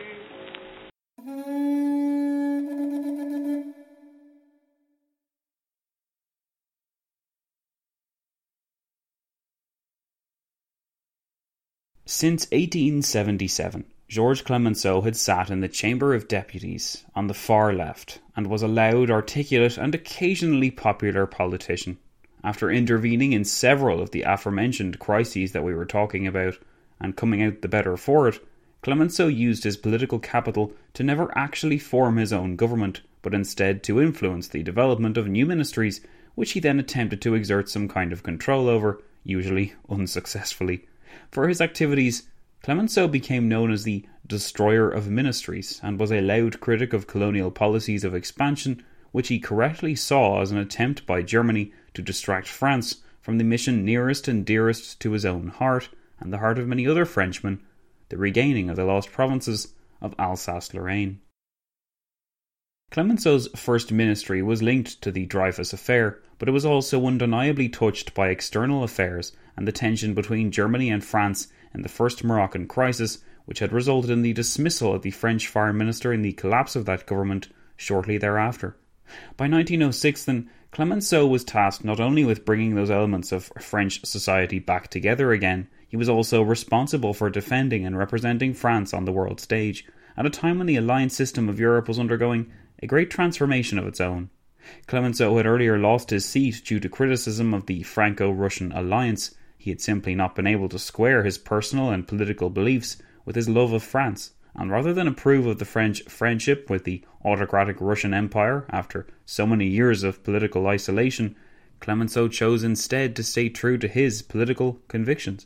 [SPEAKER 3] Since eighteen seventy-seven, Georges Clemenceau had sat in the Chamber of Deputies on the far left and was a loud, articulate and occasionally popular politician. After intervening in several of the aforementioned crises that we were talking about and coming out the better for it, Clemenceau used his political capital to never actually form his own government, but instead to influence the development of new ministries, which he then attempted to exert some kind of control over, usually unsuccessfully. For his activities, Clemenceau became known as the destroyer of ministries and was a loud critic of colonial policies of expansion, which he correctly saw as an attempt by Germany to distract France from the mission nearest and dearest to his own heart and the heart of many other Frenchmen, the regaining of the lost provinces of Alsace-Lorraine. Clemenceau's first ministry was linked to the Dreyfus affair, but it was also undeniably touched by external affairs and the tension between Germany and France in the first Moroccan crisis, which had resulted in the dismissal of the French foreign minister and the collapse of that government shortly thereafter. By nineteen oh six then, Clemenceau was tasked not only with bringing those elements of French society back together again, he was also responsible for defending and representing France on the world stage, at a time when the alliance system of Europe was undergoing a great transformation of its own. Clemenceau had earlier lost his seat due to criticism of the Franco-Russian alliance. He had simply not been able to square his personal and political beliefs with his love of France, and rather than approve of the French friendship with the autocratic Russian Empire after so many years of political isolation, Clemenceau chose instead to stay true to his political convictions.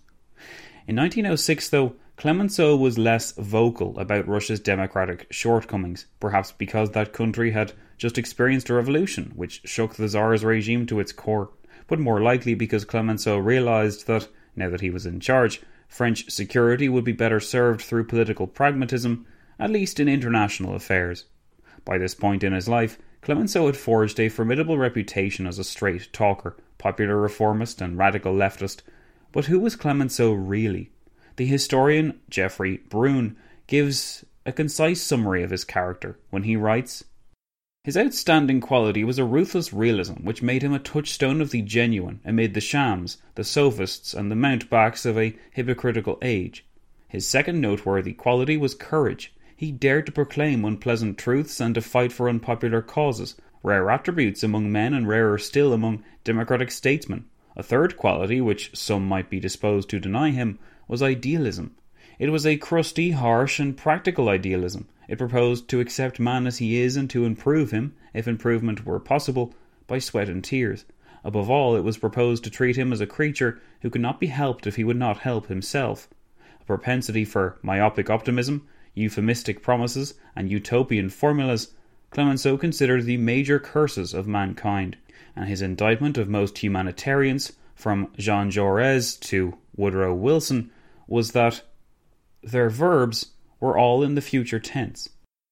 [SPEAKER 3] In nineteen oh six, though, Clemenceau was less vocal about Russia's democratic shortcomings, perhaps because that country had just experienced a revolution which shook the Tsar's regime to its core, but more likely because Clemenceau realised that, now that he was in charge, French security would be better served through political pragmatism, at least in international affairs. By this point in his life, Clemenceau had forged a formidable reputation as a straight talker, popular reformist and radical leftist. But who was Clemenceau really? The historian Geoffrey Brune gives a concise summary of his character when he writes, "His outstanding quality was a ruthless realism which made him a touchstone of the genuine amid the shams, the sophists and the mountebanks of a hypocritical age. His second noteworthy quality was courage. He dared to proclaim unpleasant truths and to fight for unpopular causes, rare attributes among men and rarer still among democratic statesmen. A third quality, which some might be disposed to deny him, was idealism. It was a crusty, harsh and practical idealism. It proposed to accept man as he is and to improve him, if improvement were possible, by sweat and tears. Above all, it was proposed to treat him as a creature who could not be helped if he would not help himself. A propensity for myopic optimism, euphemistic promises and utopian formulas, Clemenceau considered the major curses of mankind, and his indictment of most humanitarians, from Jean Jaurès to Woodrow Wilson, was that their verbs were all in the future tense.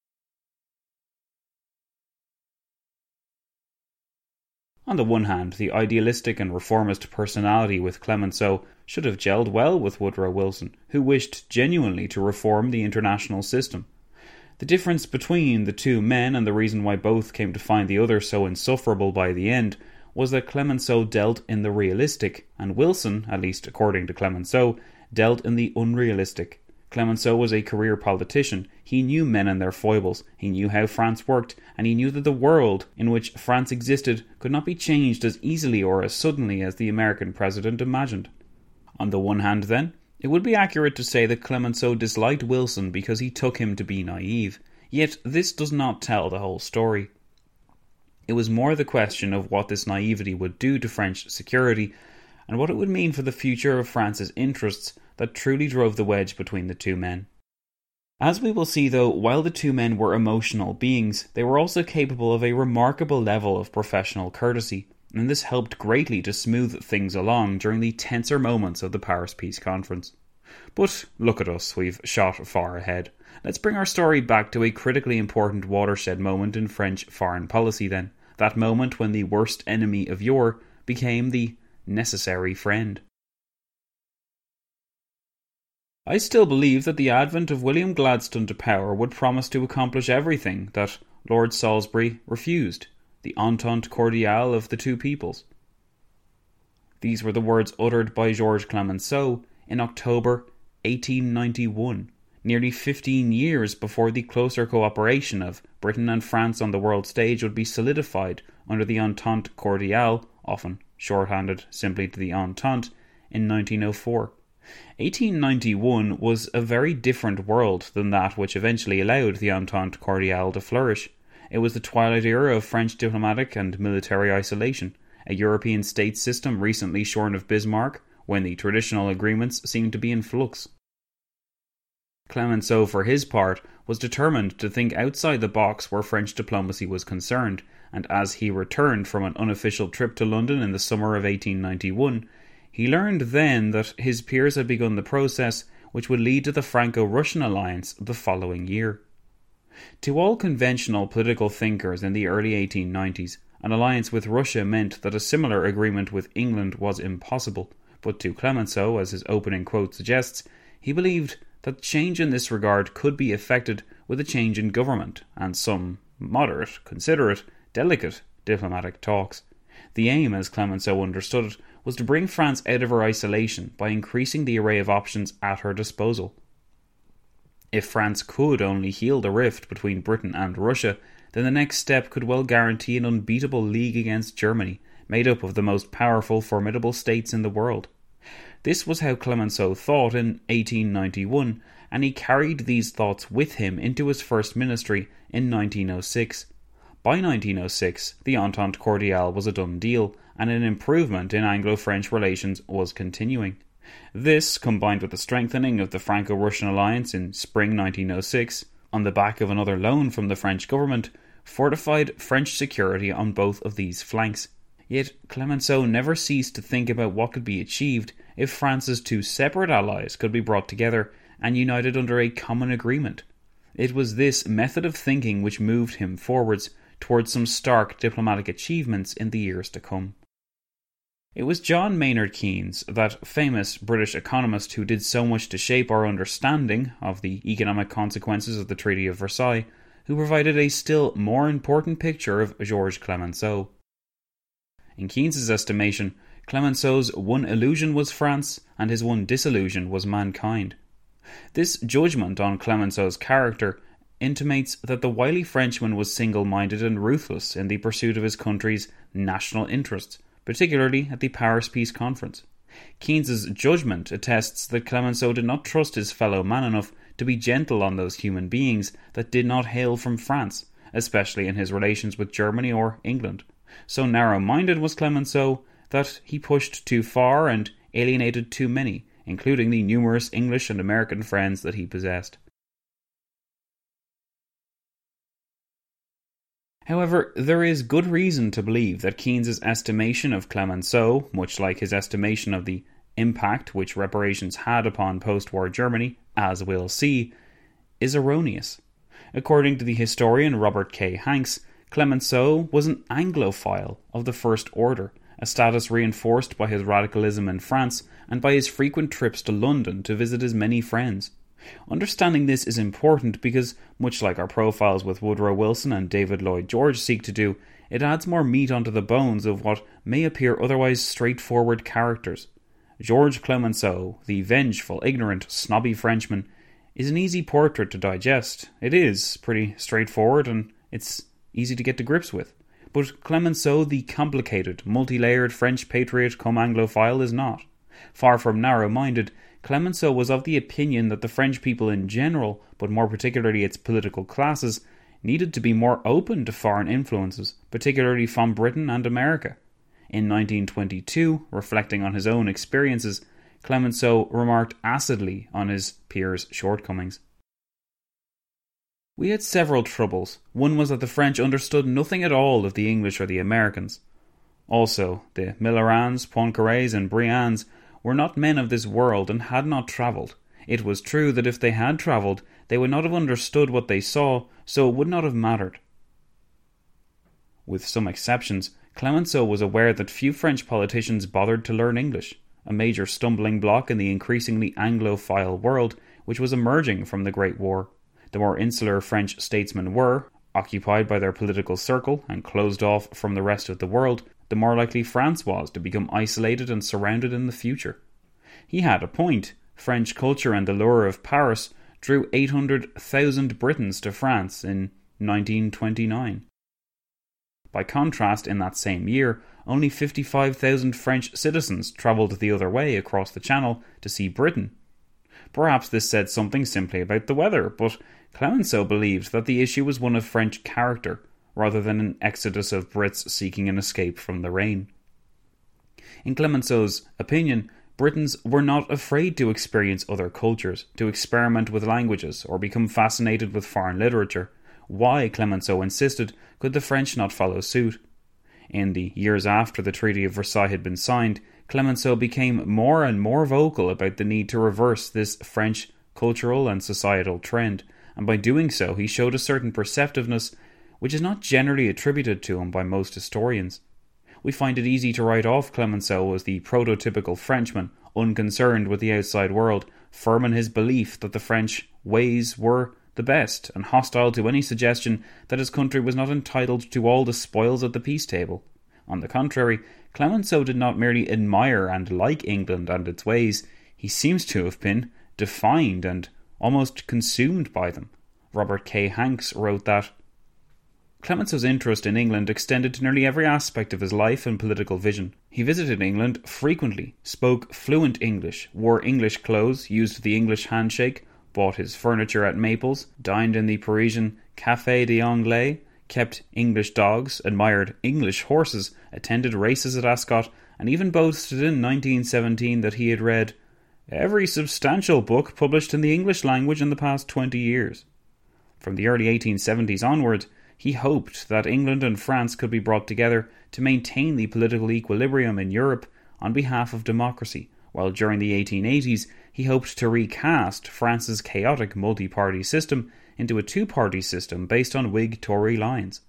[SPEAKER 3] On the one hand, the idealistic and reformist personality with Clemenceau should have gelled well with Woodrow Wilson, who wished genuinely to reform the international system. The difference between the two men, and the reason why both came to find the other so insufferable by the end, was that Clemenceau dealt in the realistic, and Wilson, at least according to Clemenceau, dealt in the unrealistic. Clemenceau was a career politician. He knew men and their foibles. He knew how France worked, and he knew that the world in which France existed could not be changed as easily or as suddenly as the American president imagined. On the one hand, then, it would be accurate to say that Clemenceau disliked Wilson because he took him to be naive. Yet this does not tell the whole story. It was more the question of what this naivety would do to French security, and what it would mean for the future of France's interests, that truly drove the wedge between the two men. As we will see though, while the two men were emotional beings, they were also capable of a remarkable level of professional courtesy, and this helped greatly to smooth things along during the tenser moments of the Paris Peace Conference. But look at us, we've shot far ahead. Let's bring our story back to a critically important watershed moment in French foreign policy then, that moment when the worst enemy of yore became the necessary friend. I still believe that the advent of William Gladstone to power would promise to accomplish everything that Lord Salisbury refused, the entente cordiale of the two peoples. These were the words uttered by Georges Clemenceau in October eighteen ninety-one, nearly fifteen years before the closer cooperation of Britain and France on the world stage would be solidified under the entente cordiale, often shorthanded simply to the entente, in nineteen oh four. eighteen ninety-one was a very different world than that which eventually allowed the Entente Cordiale to flourish. It was the twilight era of French diplomatic and military isolation, a European state system recently shorn of Bismarck, when the traditional agreements seemed to be in flux. Clemenceau, for his part, was determined to think outside the box where French diplomacy was concerned, and as he returned from an unofficial trip to London in the summer of eighteen ninety-one, he learned then that his peers had begun the process which would lead to the Franco-Russian alliance the following year. To all conventional political thinkers in the early eighteen nineties, an alliance with Russia meant that a similar agreement with England was impossible, but to Clemenceau, as his opening quote suggests, he believed that change in this regard could be effected with a change in government and some moderate, considerate, delicate diplomatic talks. The aim, as Clemenceau understood it, was to bring France out of her isolation by increasing the array of options at her disposal. If France could only heal the rift between Britain and Russia, then the next step could well guarantee an unbeatable league against Germany, made up of the most powerful, formidable states in the world. This was how Clemenceau thought in eighteen ninety-one, and he carried these thoughts with him into his first ministry in nineteen oh six. By nineteen oh six, the Entente Cordiale was a done deal, and an improvement in Anglo-French relations was continuing. This, combined with the strengthening of the Franco-Russian alliance in spring nineteen oh six, on the back of another loan from the French government, fortified French security on both of these flanks. Yet Clemenceau never ceased to think about what could be achieved if France's two separate allies could be brought together and united under a common agreement. It was this method of thinking which moved him forwards towards some stark diplomatic achievements in the years to come. It was John Maynard Keynes, that famous British economist who did so much to shape our understanding of the economic consequences of the Treaty of Versailles, who provided a still more important picture of Georges Clemenceau. In Keynes's estimation, Clemenceau's one illusion was France, and his one disillusion was mankind. This judgment on Clemenceau's character intimates that the wily Frenchman was single-minded and ruthless in the pursuit of his country's national interests, particularly at the Paris Peace Conference. Keynes's judgment attests that Clemenceau did not trust his fellow man enough to be gentle on those human beings that did not hail from France, especially in his relations with Germany or England. So narrow-minded was Clemenceau that he pushed too far and alienated too many, including the numerous English and American friends that he possessed. However, there is good reason to believe that Keynes's estimation of Clemenceau, much like his estimation of the impact which reparations had upon post-war Germany, as we'll see, is erroneous. According to the historian Robert K. Hanks, Clemenceau was an Anglophile of the first order, a status reinforced by his radicalism in France and by his frequent trips to London to visit his many friends. Understanding this is important because, much like our profiles with Woodrow Wilson and David Lloyd George seek to do, it adds more meat onto the bones of what may appear otherwise straightforward characters. Georges Clemenceau, the vengeful, ignorant, snobby Frenchman, is an easy portrait to digest. It is pretty straightforward and it's easy to get to grips with. But Clemenceau, the complicated, multi-layered French patriot come Anglophile, is not. Far from narrow-minded, Clemenceau was of the opinion that the French people in general, but more particularly its political classes, needed to be more open to foreign influences, particularly from Britain and America. In nineteen twenty-two, reflecting on his own experiences, Clemenceau remarked acidly on his peers' shortcomings. We had several troubles. One was that the French understood nothing at all of the English or the Americans. Also, the Millerans, Poincarés and Briands were not men of this world and had not travelled. It was true that if they had travelled, they would not have understood what they saw, so it would not have mattered. With some exceptions, Clemenceau was aware that few French politicians bothered to learn English, a major stumbling block in the increasingly Anglophile world which was emerging from the Great War. The more insular French statesmen were, occupied by their political circle and closed off from the rest of the world, the more likely France was to become isolated and surrounded in the future. He had a point. French culture and the lure of Paris drew eight hundred thousand Britons to France in nineteen twenty-nine. By contrast, in that same year, only fifty-five thousand French citizens travelled the other way across the Channel to see Britain. Perhaps this said something simply about the weather, but Clemenceau believed that the issue was one of French character, rather than an exodus of Brits seeking an escape from the rain. In Clemenceau's opinion, Britons were not afraid to experience other cultures, to experiment with languages, or become fascinated with foreign literature. Why, Clemenceau insisted, could the French not follow suit? In the years after the Treaty of Versailles had been signed, Clemenceau became more and more vocal about the need to reverse this French cultural and societal trend, and by doing so he showed a certain perceptiveness which is not generally attributed to him by most historians. We find it easy to write off Clemenceau as the prototypical Frenchman, unconcerned with the outside world, firm in his belief that the French ways were the best, and hostile to any suggestion that his country was not entitled to all the spoils at the peace table. On the contrary, Clemenceau did not merely admire and like England and its ways, he seems to have been defined and almost consumed by them. Robert K. Hanks wrote that Clemenceau's interest in England extended to nearly every aspect of his life and political vision. He visited England frequently, spoke fluent English, wore English clothes, used the English handshake, bought his furniture at Maples, dined in the Parisian Café des Anglais, kept English dogs, admired English horses, attended races at Ascot, and even boasted in nineteen seventeen that he had read every substantial book published in the English language in the past twenty years. From the early eighteen seventies onward, he hoped that England and France could be brought together to maintain the political equilibrium in Europe on behalf of democracy, while during the eighteen eighties he hoped to recast France's chaotic multi-party system into a two-party system based on Whig-Tory lines.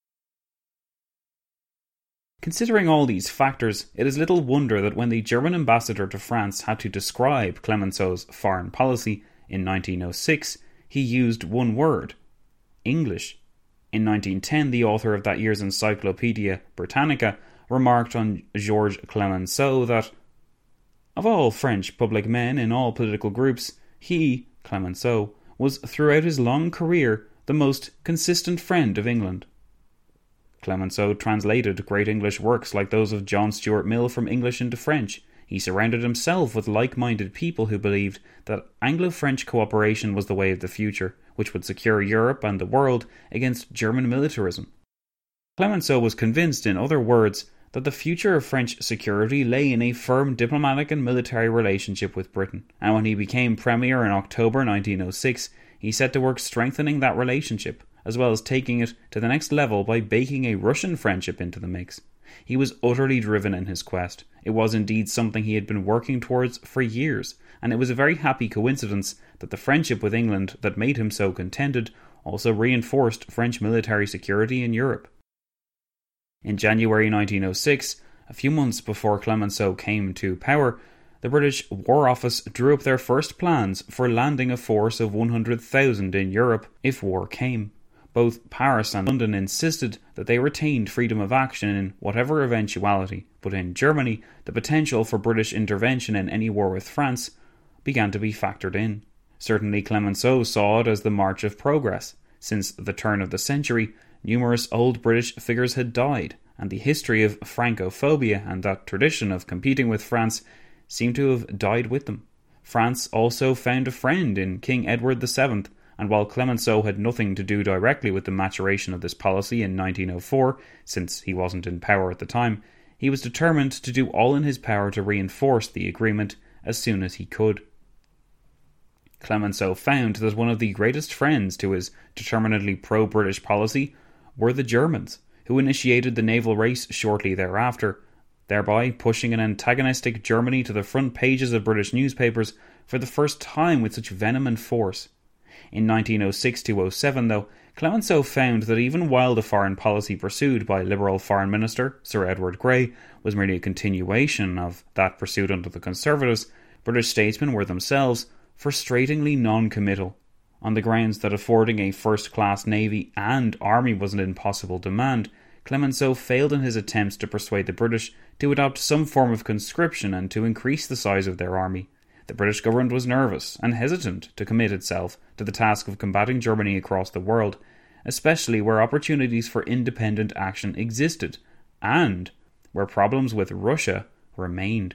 [SPEAKER 3] Considering all these factors, it is little wonder that when the German ambassador to France had to describe Clemenceau's foreign policy in nineteen oh six, he used one word: English. In nineteen ten, the author of that year's Encyclopaedia Britannica remarked on Georges Clemenceau that, of all French public men in all political groups, he, Clemenceau, was throughout his long career the most consistent friend of England. Clemenceau translated great English works like those of John Stuart Mill from English into French. He surrounded himself with like-minded people who believed that Anglo-French cooperation was the way of the future, which would secure Europe and the world against German militarism. Clemenceau was convinced, in other words, that the future of French security lay in a firm diplomatic and military relationship with Britain, and when he became Premier in October nineteen oh six, he set to work strengthening that relationship, as well as taking it to the next level by baking a Russian friendship into the mix. He was utterly driven in his quest. It was indeed something he had been working towards for years, and it was a very happy coincidence that the friendship with England that made him so contented also reinforced French military security in Europe. In January nineteen oh six, a few months before Clemenceau came to power, the British War Office drew up their first plans for landing a force of one hundred thousand in Europe if war came. Both Paris and London insisted that they retained freedom of action in whatever eventuality, but in Germany, the potential for British intervention in any war with France began to be factored in. Certainly Clemenceau saw it as the march of progress. Since the turn of the century, numerous old British figures had died, and the history of Francophobia and that tradition of competing with France seemed to have died with them. France also found a friend in King Edward the Seventh, and while Clemenceau had nothing to do directly with the maturation of this policy in nineteen oh four, since he wasn't in power at the time, he was determined to do all in his power to reinforce the agreement as soon as he could. Clemenceau found that one of the greatest friends to his determinedly pro-British policy were the Germans, who initiated the naval race shortly thereafter, thereby pushing an antagonistic Germany to the front pages of British newspapers for the first time with such venom and force. In nineteen oh six to oh seven, though, Clemenceau found that even while the foreign policy pursued by Liberal Foreign Minister Sir Edward Grey was merely a continuation of that pursued under the Conservatives, British statesmen were themselves frustratingly non-committal, on the grounds that affording a first-class navy and army was an impossible demand. Clemenceau failed in his attempts to persuade the British to adopt some form of conscription and to increase the size of their army. The British government was nervous and hesitant to commit itself to the task of combating Germany across the world, especially where opportunities for independent action existed, and where problems with Russia remained.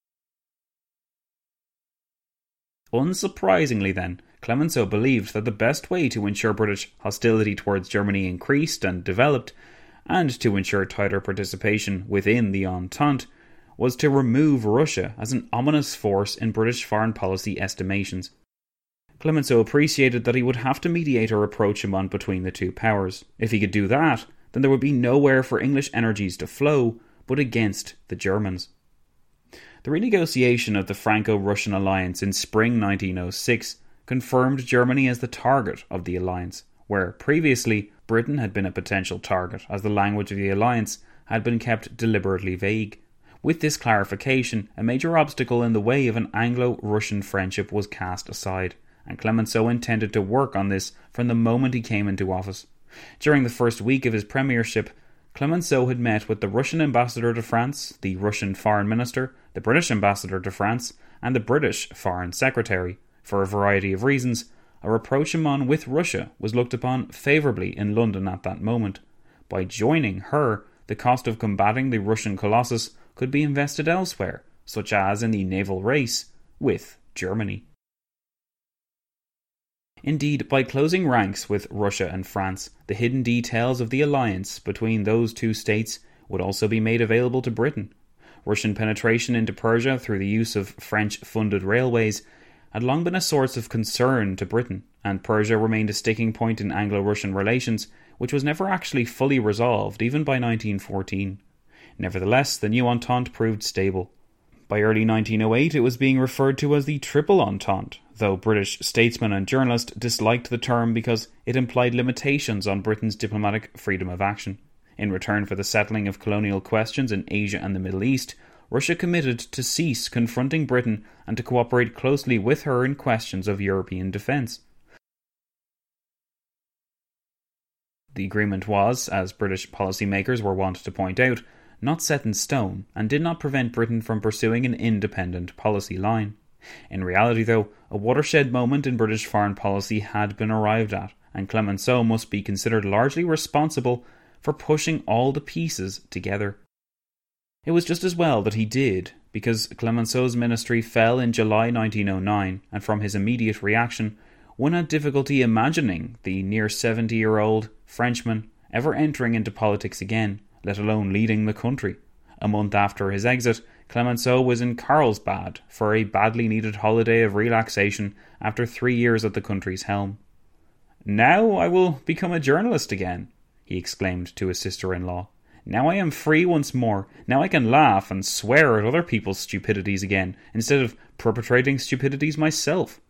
[SPEAKER 3] Unsurprisingly then, Clemenceau believed that the best way to ensure British hostility towards Germany increased and developed, and to ensure tighter participation within the Entente, was to remove Russia as an ominous force in British foreign policy estimations. Clemenceau appreciated that he would have to mediate a rapprochement between the two powers. If he could do that, then there would be nowhere for English energies to flow but against the Germans. The renegotiation of the Franco-Russian alliance in spring nineteen oh six confirmed Germany as the target of the alliance, where previously Britain had been a potential target, as the language of the alliance had been kept deliberately vague. With this clarification, a major obstacle in the way of an Anglo-Russian friendship was cast aside, and Clemenceau intended to work on this from the moment he came into office. During the first week of his premiership, Clemenceau had met with the Russian ambassador to France, the Russian foreign minister, the British ambassador to France, and the British foreign secretary. For a variety of reasons, a rapprochement with Russia was looked upon favourably in London at that moment. By joining her, the cost of combating the Russian colossus could be invested elsewhere, such as in the naval race with Germany. Indeed, by closing ranks with Russia and France, the hidden details of the alliance between those two states would also be made available to Britain. Russian penetration into Persia through the use of French-funded railways had long been a source of concern to Britain, and Persia remained a sticking point in Anglo-Russian relations, which was never actually fully resolved, even by nineteen fourteen. Nevertheless, the new Entente proved stable. By early nineteen oh eight, it was being referred to as the Triple Entente, though British statesmen and journalists disliked the term because it implied limitations on Britain's diplomatic freedom of action. In return for the settling of colonial questions in Asia and the Middle East, Russia committed to cease confronting Britain and to cooperate closely with her in questions of European defence. The agreement was, as British policymakers were wont to point out, not set in stone, and did not prevent Britain from pursuing an independent policy line. In reality, though, a watershed moment in British foreign policy had been arrived at, and Clemenceau must be considered largely responsible for pushing all the pieces together. It was just as well that he did, because Clemenceau's ministry fell in July nineteen oh nine, and from his immediate reaction, one had difficulty imagining the near seventy-year-old Frenchman ever entering into politics again, let alone leading the country. A month after his exit, Clemenceau was in Carlsbad for a badly needed holiday of relaxation after three years at the country's helm. "Now I will become a journalist again," he exclaimed to his sister-in-law. "Now I am free once more. Now I can laugh and swear at other people's stupidities again, instead of perpetrating stupidities myself."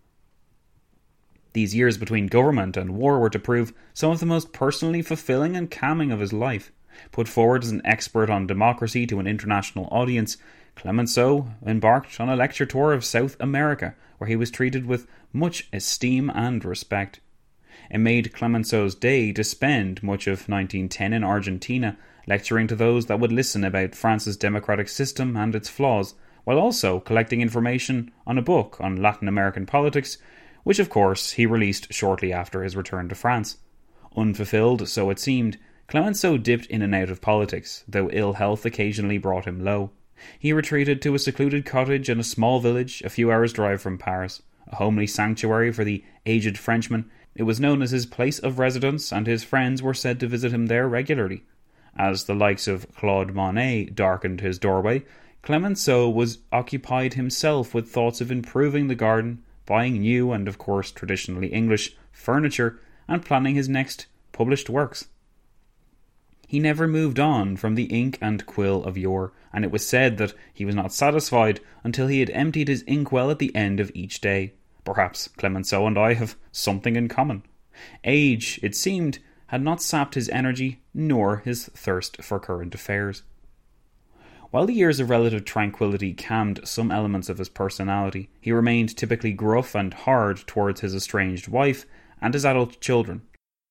[SPEAKER 3] These years between government and war were to prove some of the most personally fulfilling and calming of his life. Put forward as an expert on democracy to an international audience, Clemenceau embarked on a lecture tour of South America, where he was treated with much esteem and respect. It made Clemenceau's day to spend much of nineteen ten in Argentina, lecturing to those that would listen about France's democratic system and its flaws, while also collecting information on a book on Latin American politics, which of course he released shortly after his return to France. Unfulfilled, so it seemed, Clemenceau dipped in and out of politics, though ill health occasionally brought him low. He retreated to a secluded cottage in a small village a few hours' drive from Paris, a homely sanctuary for the aged Frenchman. It was known as his place of residence, and his friends were said to visit him there regularly. As the likes of Claude Monet darkened his doorway, Clemenceau was occupied himself with thoughts of improving the garden, buying new and of course traditionally English furniture, and planning his next published works. He never moved on from the ink and quill of yore, and it was said that he was not satisfied until he had emptied his inkwell at the end of each day. Perhaps Clemenceau and I have something in common. Age, it seemed, had not sapped his energy, nor his thirst for current affairs. While the years of relative tranquility calmed some elements of his personality, he remained typically gruff and hard towards his estranged wife and his adult children.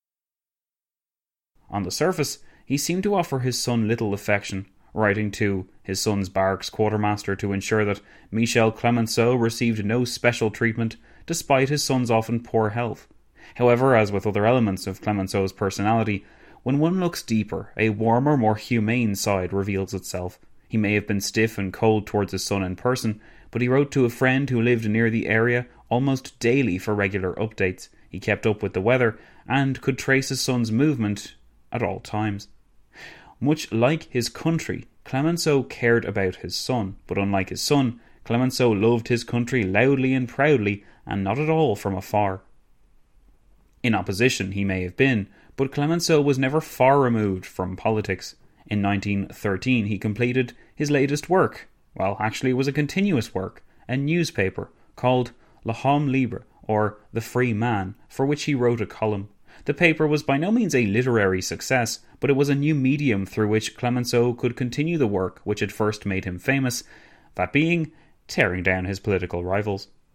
[SPEAKER 3] On the surface, he seemed to offer his son little affection, writing to his son's barracks quartermaster to ensure that Michel Clemenceau received no special treatment despite his son's often poor health. However, as with other elements of Clemenceau's personality, when one looks deeper, a warmer, more humane side reveals itself. He may have been stiff and cold towards his son in person, but he wrote to a friend who lived near the area almost daily for regular updates. He kept up with the weather and could trace his son's movement at all times. Much like his country, Clemenceau cared about his son, but unlike his son, Clemenceau loved his country loudly and proudly, and not at all from afar. In opposition he may have been, but Clemenceau was never far removed from politics. In nineteen thirteen he completed his latest work, well, actually it was a continuous work, a newspaper called Le Homme Libre, or The Free Man, for which he wrote a column. The paper was by no means a literary success, but it was a new medium through which Clemenceau could continue the work which had first made him famous, that being tearing down his political rivals.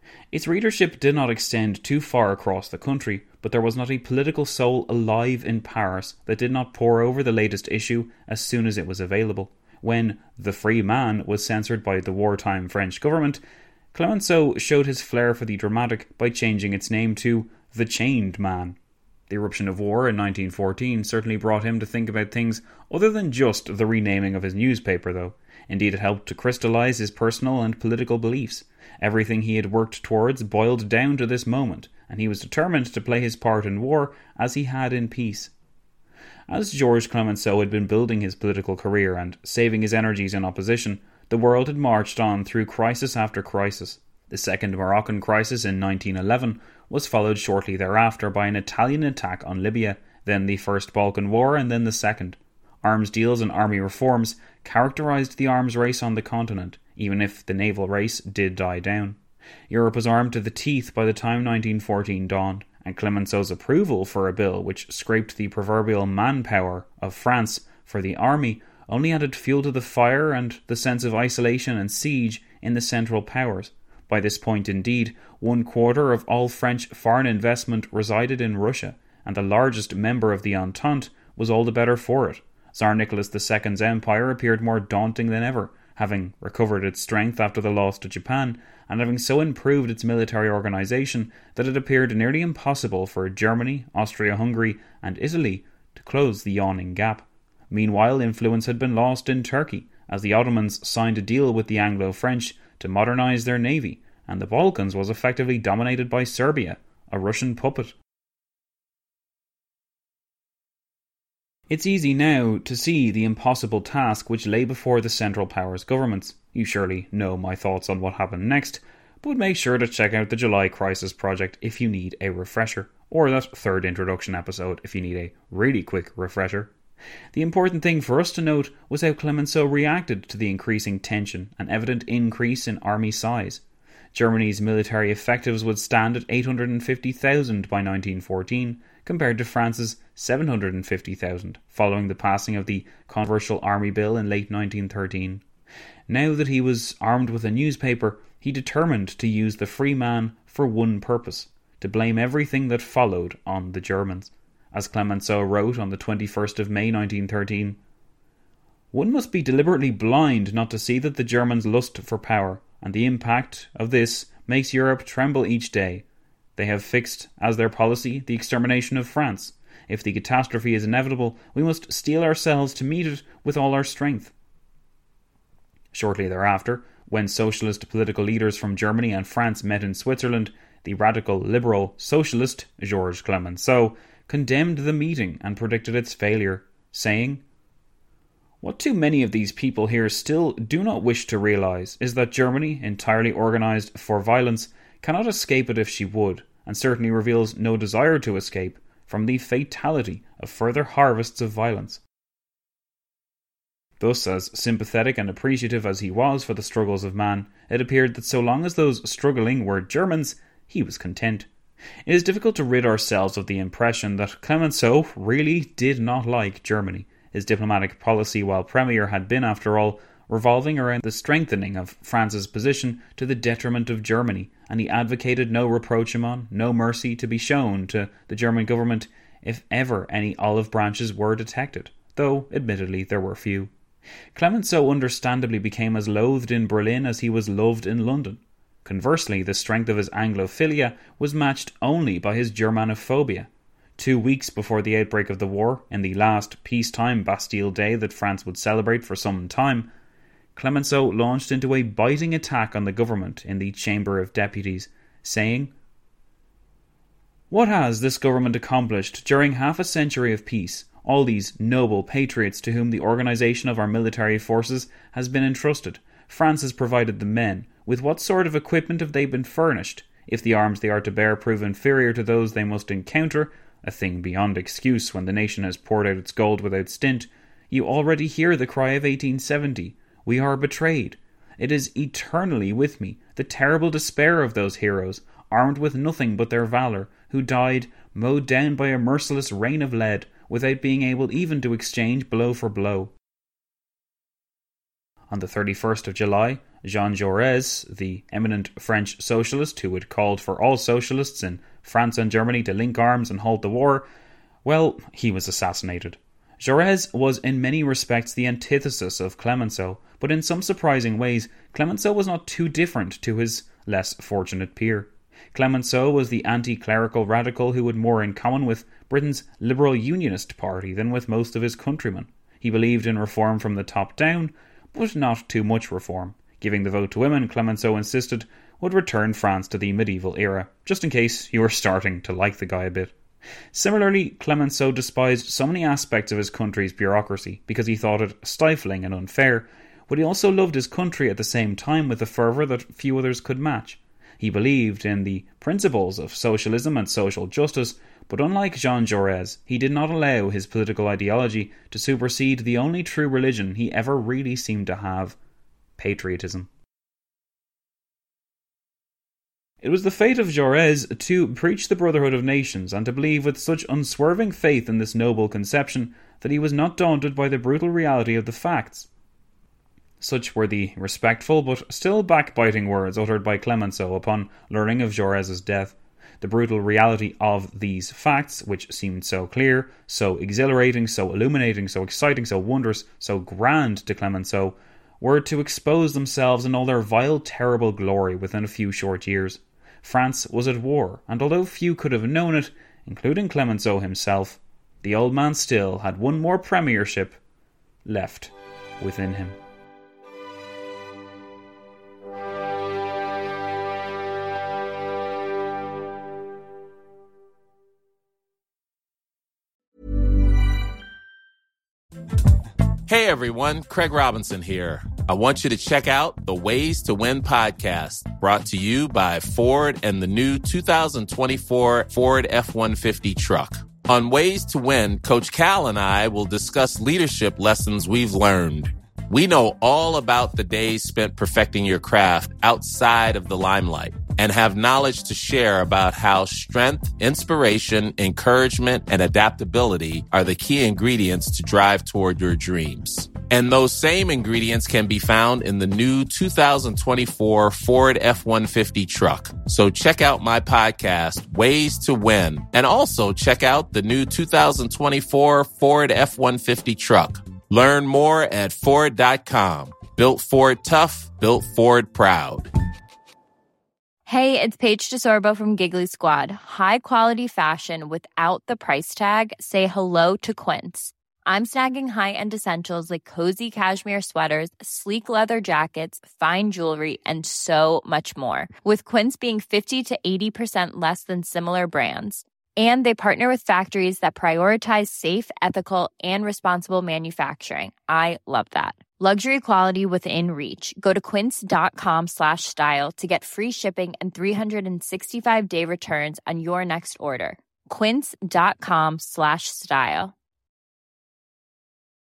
[SPEAKER 3] Its readership did not extend too far across the country, but there was not a political soul alive in Paris that did not pore over the latest issue as soon as it was available. When The Free Man was censored by the wartime French government, Clemenceau showed his flair for the dramatic by changing its name to The Chained Man. The eruption of war in nineteen fourteen certainly brought him to think about things other than just the renaming of his newspaper, though. Indeed, it helped to crystallize his personal and political beliefs. Everything he had worked towards boiled down to this moment, and he was determined to play his part in war as he had in peace. As Georges Clemenceau had been building his political career and saving his energies in opposition, the world had marched on through crisis after crisis. The Second Moroccan Crisis in nineteen eleven was followed shortly thereafter by an Italian attack on Libya, then the First Balkan War, and then the Second. Arms deals and army reforms characterised the arms race on the continent, even if the naval race did die down. Europe was armed to the teeth by the time nineteen fourteen dawned, and Clemenceau's approval for a bill which scraped the proverbial manpower of France for the army only added fuel to the fire and the sense of isolation and siege in the Central Powers. By this point, indeed, one quarter of all French foreign investment resided in Russia, and the largest member of the Entente was all the better for it. Tsar Nicholas the Second's empire appeared more daunting than ever, having recovered its strength after the loss to Japan, and having so improved its military organisation that it appeared nearly impossible for Germany, Austria-Hungary and Italy to close the yawning gap. Meanwhile, influence had been lost in Turkey, as the Ottomans signed a deal with the Anglo-French to modernise their navy, and the Balkans was effectively dominated by Serbia, a Russian puppet. It's easy now to see the impossible task which lay before the Central Powers governments. You surely know my thoughts on what happened next, but make sure to check out the July Crisis Project if you need a refresher, or that third introduction episode if you need a really quick refresher. The important thing for us to note was how Clemenceau reacted to the increasing tension and evident increase in army size. Germany's military effectives would stand at eight hundred fifty thousand by nineteen fourteen, compared to France's seven hundred fifty thousand, following the passing of the controversial Army Bill in late nineteen thirteen. Now that he was armed with a newspaper, he determined to use the Free Man for one purpose: to blame everything that followed on the Germans. As Clemenceau wrote on the twenty-first of May nineteen thirteen, "One must be deliberately blind not to see that the Germans lust for power, and the impact of this makes Europe tremble each day. They have fixed as their policy the extermination of France. If the catastrophe is inevitable, we must steel ourselves to meet it with all our strength." Shortly thereafter, when socialist political leaders from Germany and France met in Switzerland, the radical liberal socialist Georges Clemenceau condemned the meeting and predicted its failure, saying, "What too many of these people here still do not wish to realise is that Germany, entirely organised for violence, cannot escape it if she would, and certainly reveals no desire to escape from the fatality of further harvests of violence." Thus, as sympathetic and appreciative as he was for the struggles of man, it appeared that so long as those struggling were Germans, he was content. It is difficult to rid ourselves of the impression that Clemenceau really did not like Germany. His diplomatic policy while Premier had been, after all, revolving around the strengthening of France's position to the detriment of Germany, and he advocated no rapprochement, no mercy to be shown to the German government if ever any olive branches were detected, though admittedly there were few. Clemenceau understandably became as loathed in Berlin as he was loved in London. Conversely, the strength of his Anglophilia was matched only by his Germanophobia. Two weeks before the outbreak of the war, in the last peacetime Bastille Day that France would celebrate for some time, Clemenceau launched into a biting attack on the government in the Chamber of Deputies, saying, "What has this government accomplished during half a century of peace? All these noble patriots to whom the organisation of our military forces has been entrusted. France has provided the men. With what sort of equipment have they been furnished? If the arms they are to bear prove inferior to those they must encounter, a thing beyond excuse when the nation has poured out its gold without stint, you already hear the cry of eighteen seventy. We are betrayed. It is eternally with me, the terrible despair of those heroes, armed with nothing but their valour, who died, mowed down by a merciless rain of lead, without being able even to exchange blow for blow." On the thirty-first of July, Jean Jaurès, the eminent French socialist who had called for all socialists in France and Germany to link arms and halt the war, well, he was assassinated. Jaurès was in many respects the antithesis of Clemenceau, but in some surprising ways, Clemenceau was not too different to his less fortunate peer. Clemenceau was the anti-clerical radical who had more in common with Britain's Liberal Unionist Party than with most of his countrymen. He believed in reform from the top down, but not too much reform. Giving the vote to women, Clemenceau insisted, would return France to the medieval era, just in case you were starting to like the guy a bit. Similarly, Clemenceau despised so many aspects of his country's bureaucracy because he thought it stifling and unfair, but he also loved his country at the same time with a fervour that few others could match. He believed in the principles of socialism and social justice, but unlike Jean Jaurès, he did not allow his political ideology to supersede the only true religion he ever really seemed to have: patriotism. It was the fate of Jaurès to preach the brotherhood of nations and to believe with such unswerving faith in this noble conception that he was not daunted by the brutal reality of the facts. Such were the respectful but still backbiting words uttered by Clemenceau upon learning of Jaurès' death. The brutal reality of these facts, which seemed so clear, so exhilarating, so illuminating, so exciting, so wondrous, so grand to Clemenceau, were to expose themselves in all their vile, terrible glory within a few short years. France was at war, and although few could have known it, including Clemenceau himself, the old man still had one more premiership left within him.
[SPEAKER 11] Hey everyone, Craig Robinson here. I want you to check out the Ways to Win podcast, brought to you by Ford and the new two thousand twenty-four Ford F one fifty truck. On Ways to Win, Coach Cal and I will discuss leadership lessons we've learned. We know all about the days spent perfecting your craft outside of the limelight and have knowledge to share about how strength, inspiration, encouragement, and adaptability are the key ingredients to drive toward your dreams. And those same ingredients can be found in the new two thousand twenty-four Ford F one fifty truck. So check out my podcast, Ways to Win, and also check out the new two thousand twenty-four Ford F one fifty truck. Learn more at Ford dot com. Built Ford tough, built Ford proud.
[SPEAKER 12] Hey, it's Paige DeSorbo from Giggly Squad. High quality fashion without the price tag. Say hello to Quince. I'm snagging high-end essentials like cozy cashmere sweaters, sleek leather jackets, fine jewelry, and so much more. With Quince being fifty to eighty percent less than similar brands. And they partner with factories that prioritize safe, ethical, and responsible manufacturing. I love that. Luxury quality within reach. Go to quince.com slash style to get free shipping and three sixty-five day returns on your next order. Quince.com slash style.